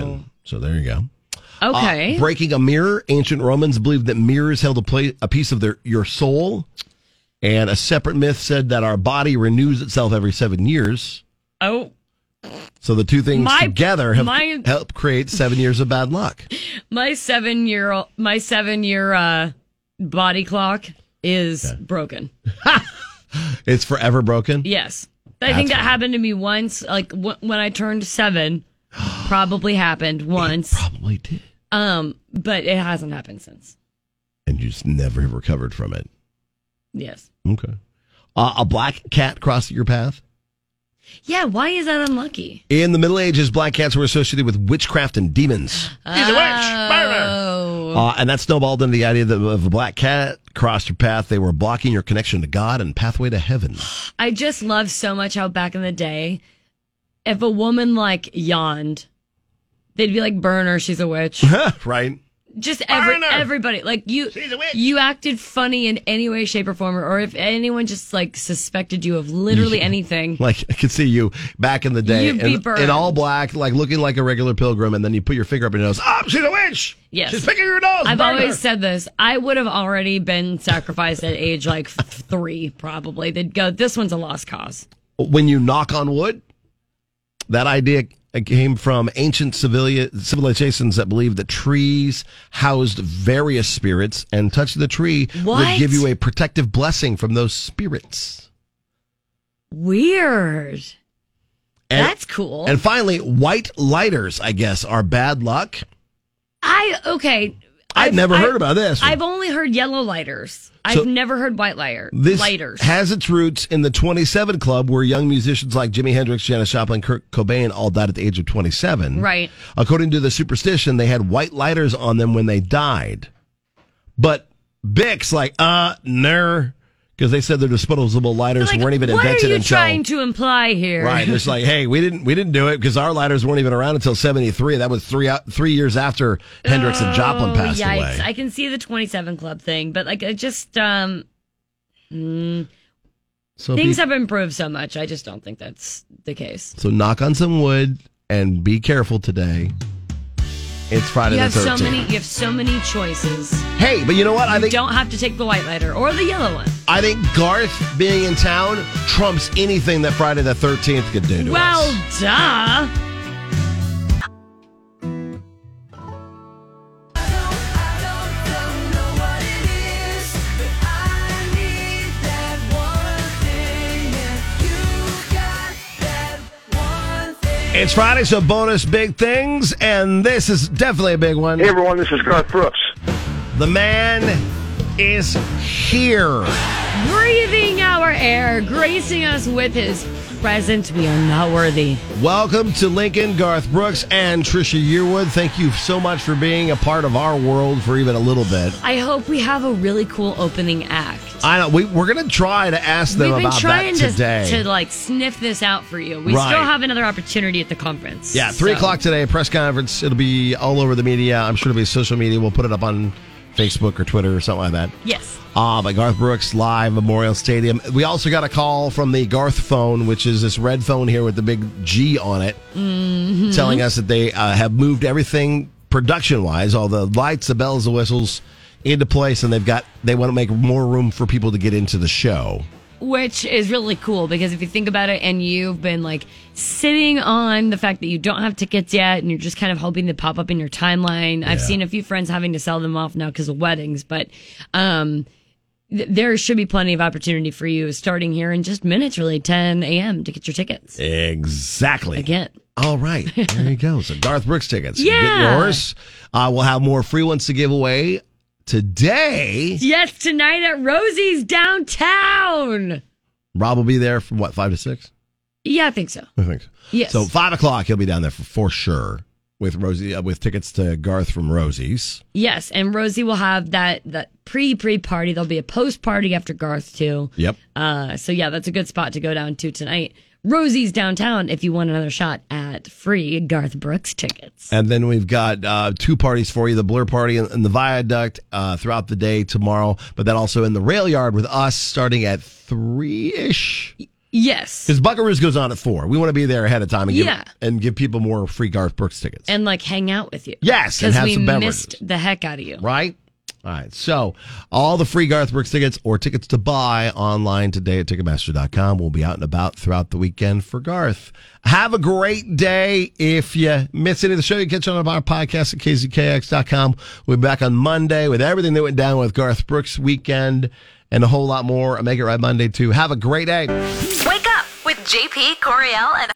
So there you go. Okay. Uh, breaking a mirror. Ancient Romans believed that mirrors held a, pla- a piece of their your soul. And a separate myth said that our body renews itself every seven years. Oh. So the two things My- together have my- helped create seven years of bad luck. My seven year old, my seven year uh, body clock is Okay. broken. It's forever broken? Yes. I That's think that fine. happened to me once, like w- when I turned seven. Probably happened once. Probably did. Um, but it hasn't happened since. And you just never have recovered from it. Yes. Okay. Uh, a black cat crossed your path? Yeah, why is that unlucky? In the Middle Ages, black cats were associated with witchcraft and demons. He's a witch. Uh, and that snowballed into the idea that if a black cat crossed your path, they were blocking your connection to God and pathway to heaven. I just love so much how back in the day, if a woman like yawned, they'd be like, burn her, she's a witch. Right? Just every Burn her. everybody, like you, you acted funny in any way, shape, or form, or if anyone just like suspected you of literally anything. Like, I could see you back in the day You'd be in, burned. in all black, like looking like a regular pilgrim, and then you put your finger up your nose. Oh, she's a witch! Yes. She's picking your nose! I've Burn always her. said this. I would have already been sacrificed at age like f- three, probably. They'd go, this one's a lost cause. When you knock on wood, that idea came from ancient civilia- civilizations that believed that trees housed various spirits, and touching the tree What? would give you a protective blessing from those spirits. Weird. And- That's cool. And finally, white lighters, I guess, are bad luck. I, okay. I'd I've- never I- heard about this. I've only heard yellow lighters. So- I've never heard white lighter, This lighters. has its roots in the twenty-seven Club, where young musicians like Jimi Hendrix, Janis Joplin, Kurt Cobain all died at the age of twenty-seven. Right. According to the superstition, they had white lighters on them when they died. But Bic's like, uh, ner, because they said their disposable lighters Like, weren't even what invented are you until. trying to imply here? Right. It's like, hey, we didn't we didn't do it because our lighters weren't even around until seventy-three. That was three out- three years after Hendrix and Joplin Oh, passed yikes. away. I can see the twenty-seven Club thing, but like, it just, um, mm, So things be- have improved so much. I just don't think that's the case. So knock on some wood and be careful today. It's Friday You the have so thirteenth. many. You have so many choices. Hey, but you know what? I You think don't have to take the white lighter or the yellow one. I think Garth being in town trumps anything that Friday the thirteenth could do to Well, us. duh. It's Friday, so bonus big things, and this is definitely a big one. Hey everyone, this is Garth Brooks. The man is here. Breathing our air, gracing us with his presence. We are not worthy. Welcome to Lincoln, Garth Brooks and Trisha Yearwood. Thank you so much for being a part of our world for even a little bit. I hope we have a really cool opening act. I know we, we're going to try to ask them We've been about trying that to, today. to like sniff this out for you. We Right. still have another opportunity at the conference. Yeah, three so- o'clock today, press conference. It'll be all over the media. I'm sure it'll be social media. We'll put it up on Facebook or Twitter or something like that. Yes. Uh, by Garth Brooks live Memorial Stadium. We also got a call from the Garth phone, which is this red phone here with the big G on it, Mhm. telling us that they uh, have moved everything production wise, all the lights, the bells, the whistles into place, and they've got they want to make more room for people to get into the show. Which is really cool because if you think about it and you've been like sitting on the fact that you don't have tickets yet and you're just kind of hoping to pop up in your timeline. I've seen a few friends having to sell them off now because of weddings, but um, th- there should be plenty of opportunity for you starting here in just minutes, really, ten a.m. to get your tickets. Exactly. Again. All right. There you go. So Garth Brooks tickets. Yeah. Get yours. Uh, we'll have more free ones to give away today. Yes, tonight at Rosie's downtown. Rob will be there from what, five to six? Yeah, I think so. I think so. Yes. So five o'clock, he'll be down there for, for sure with Rosie, uh, with tickets to Garth from Rosie's. Yes, and Rosie will have that that pre pre party. There'll be a post party after Garth too. Yep. Uh, so yeah, that's a good spot to go down to tonight. Rosie's downtown if you want another shot at free Garth Brooks tickets. And then we've got uh, two parties for you, the Blur Party and, and the Viaduct uh, throughout the day tomorrow, but then also in the Rail Yard with us starting at three-ish. Yes. Because Buckaroos goes on at four. We want to be there ahead of time and give, Yeah. and give people more free Garth Brooks tickets. And like hang out with you. Yes, and Because have we some beverages. missed the heck out of you. Right? All right. So all the free Garth Brooks tickets or tickets to buy online today at Ticketmaster dot com. We'll be out and about throughout the weekend for Garth. Have a great day. If you miss any of the show, you can catch on our podcast at K Z K X dot com. We'll be back on Monday with everything that went down with Garth Brooks weekend and a whole lot more. Make It Right Monday, too. Have a great day. Wake up with J P, Coriel, and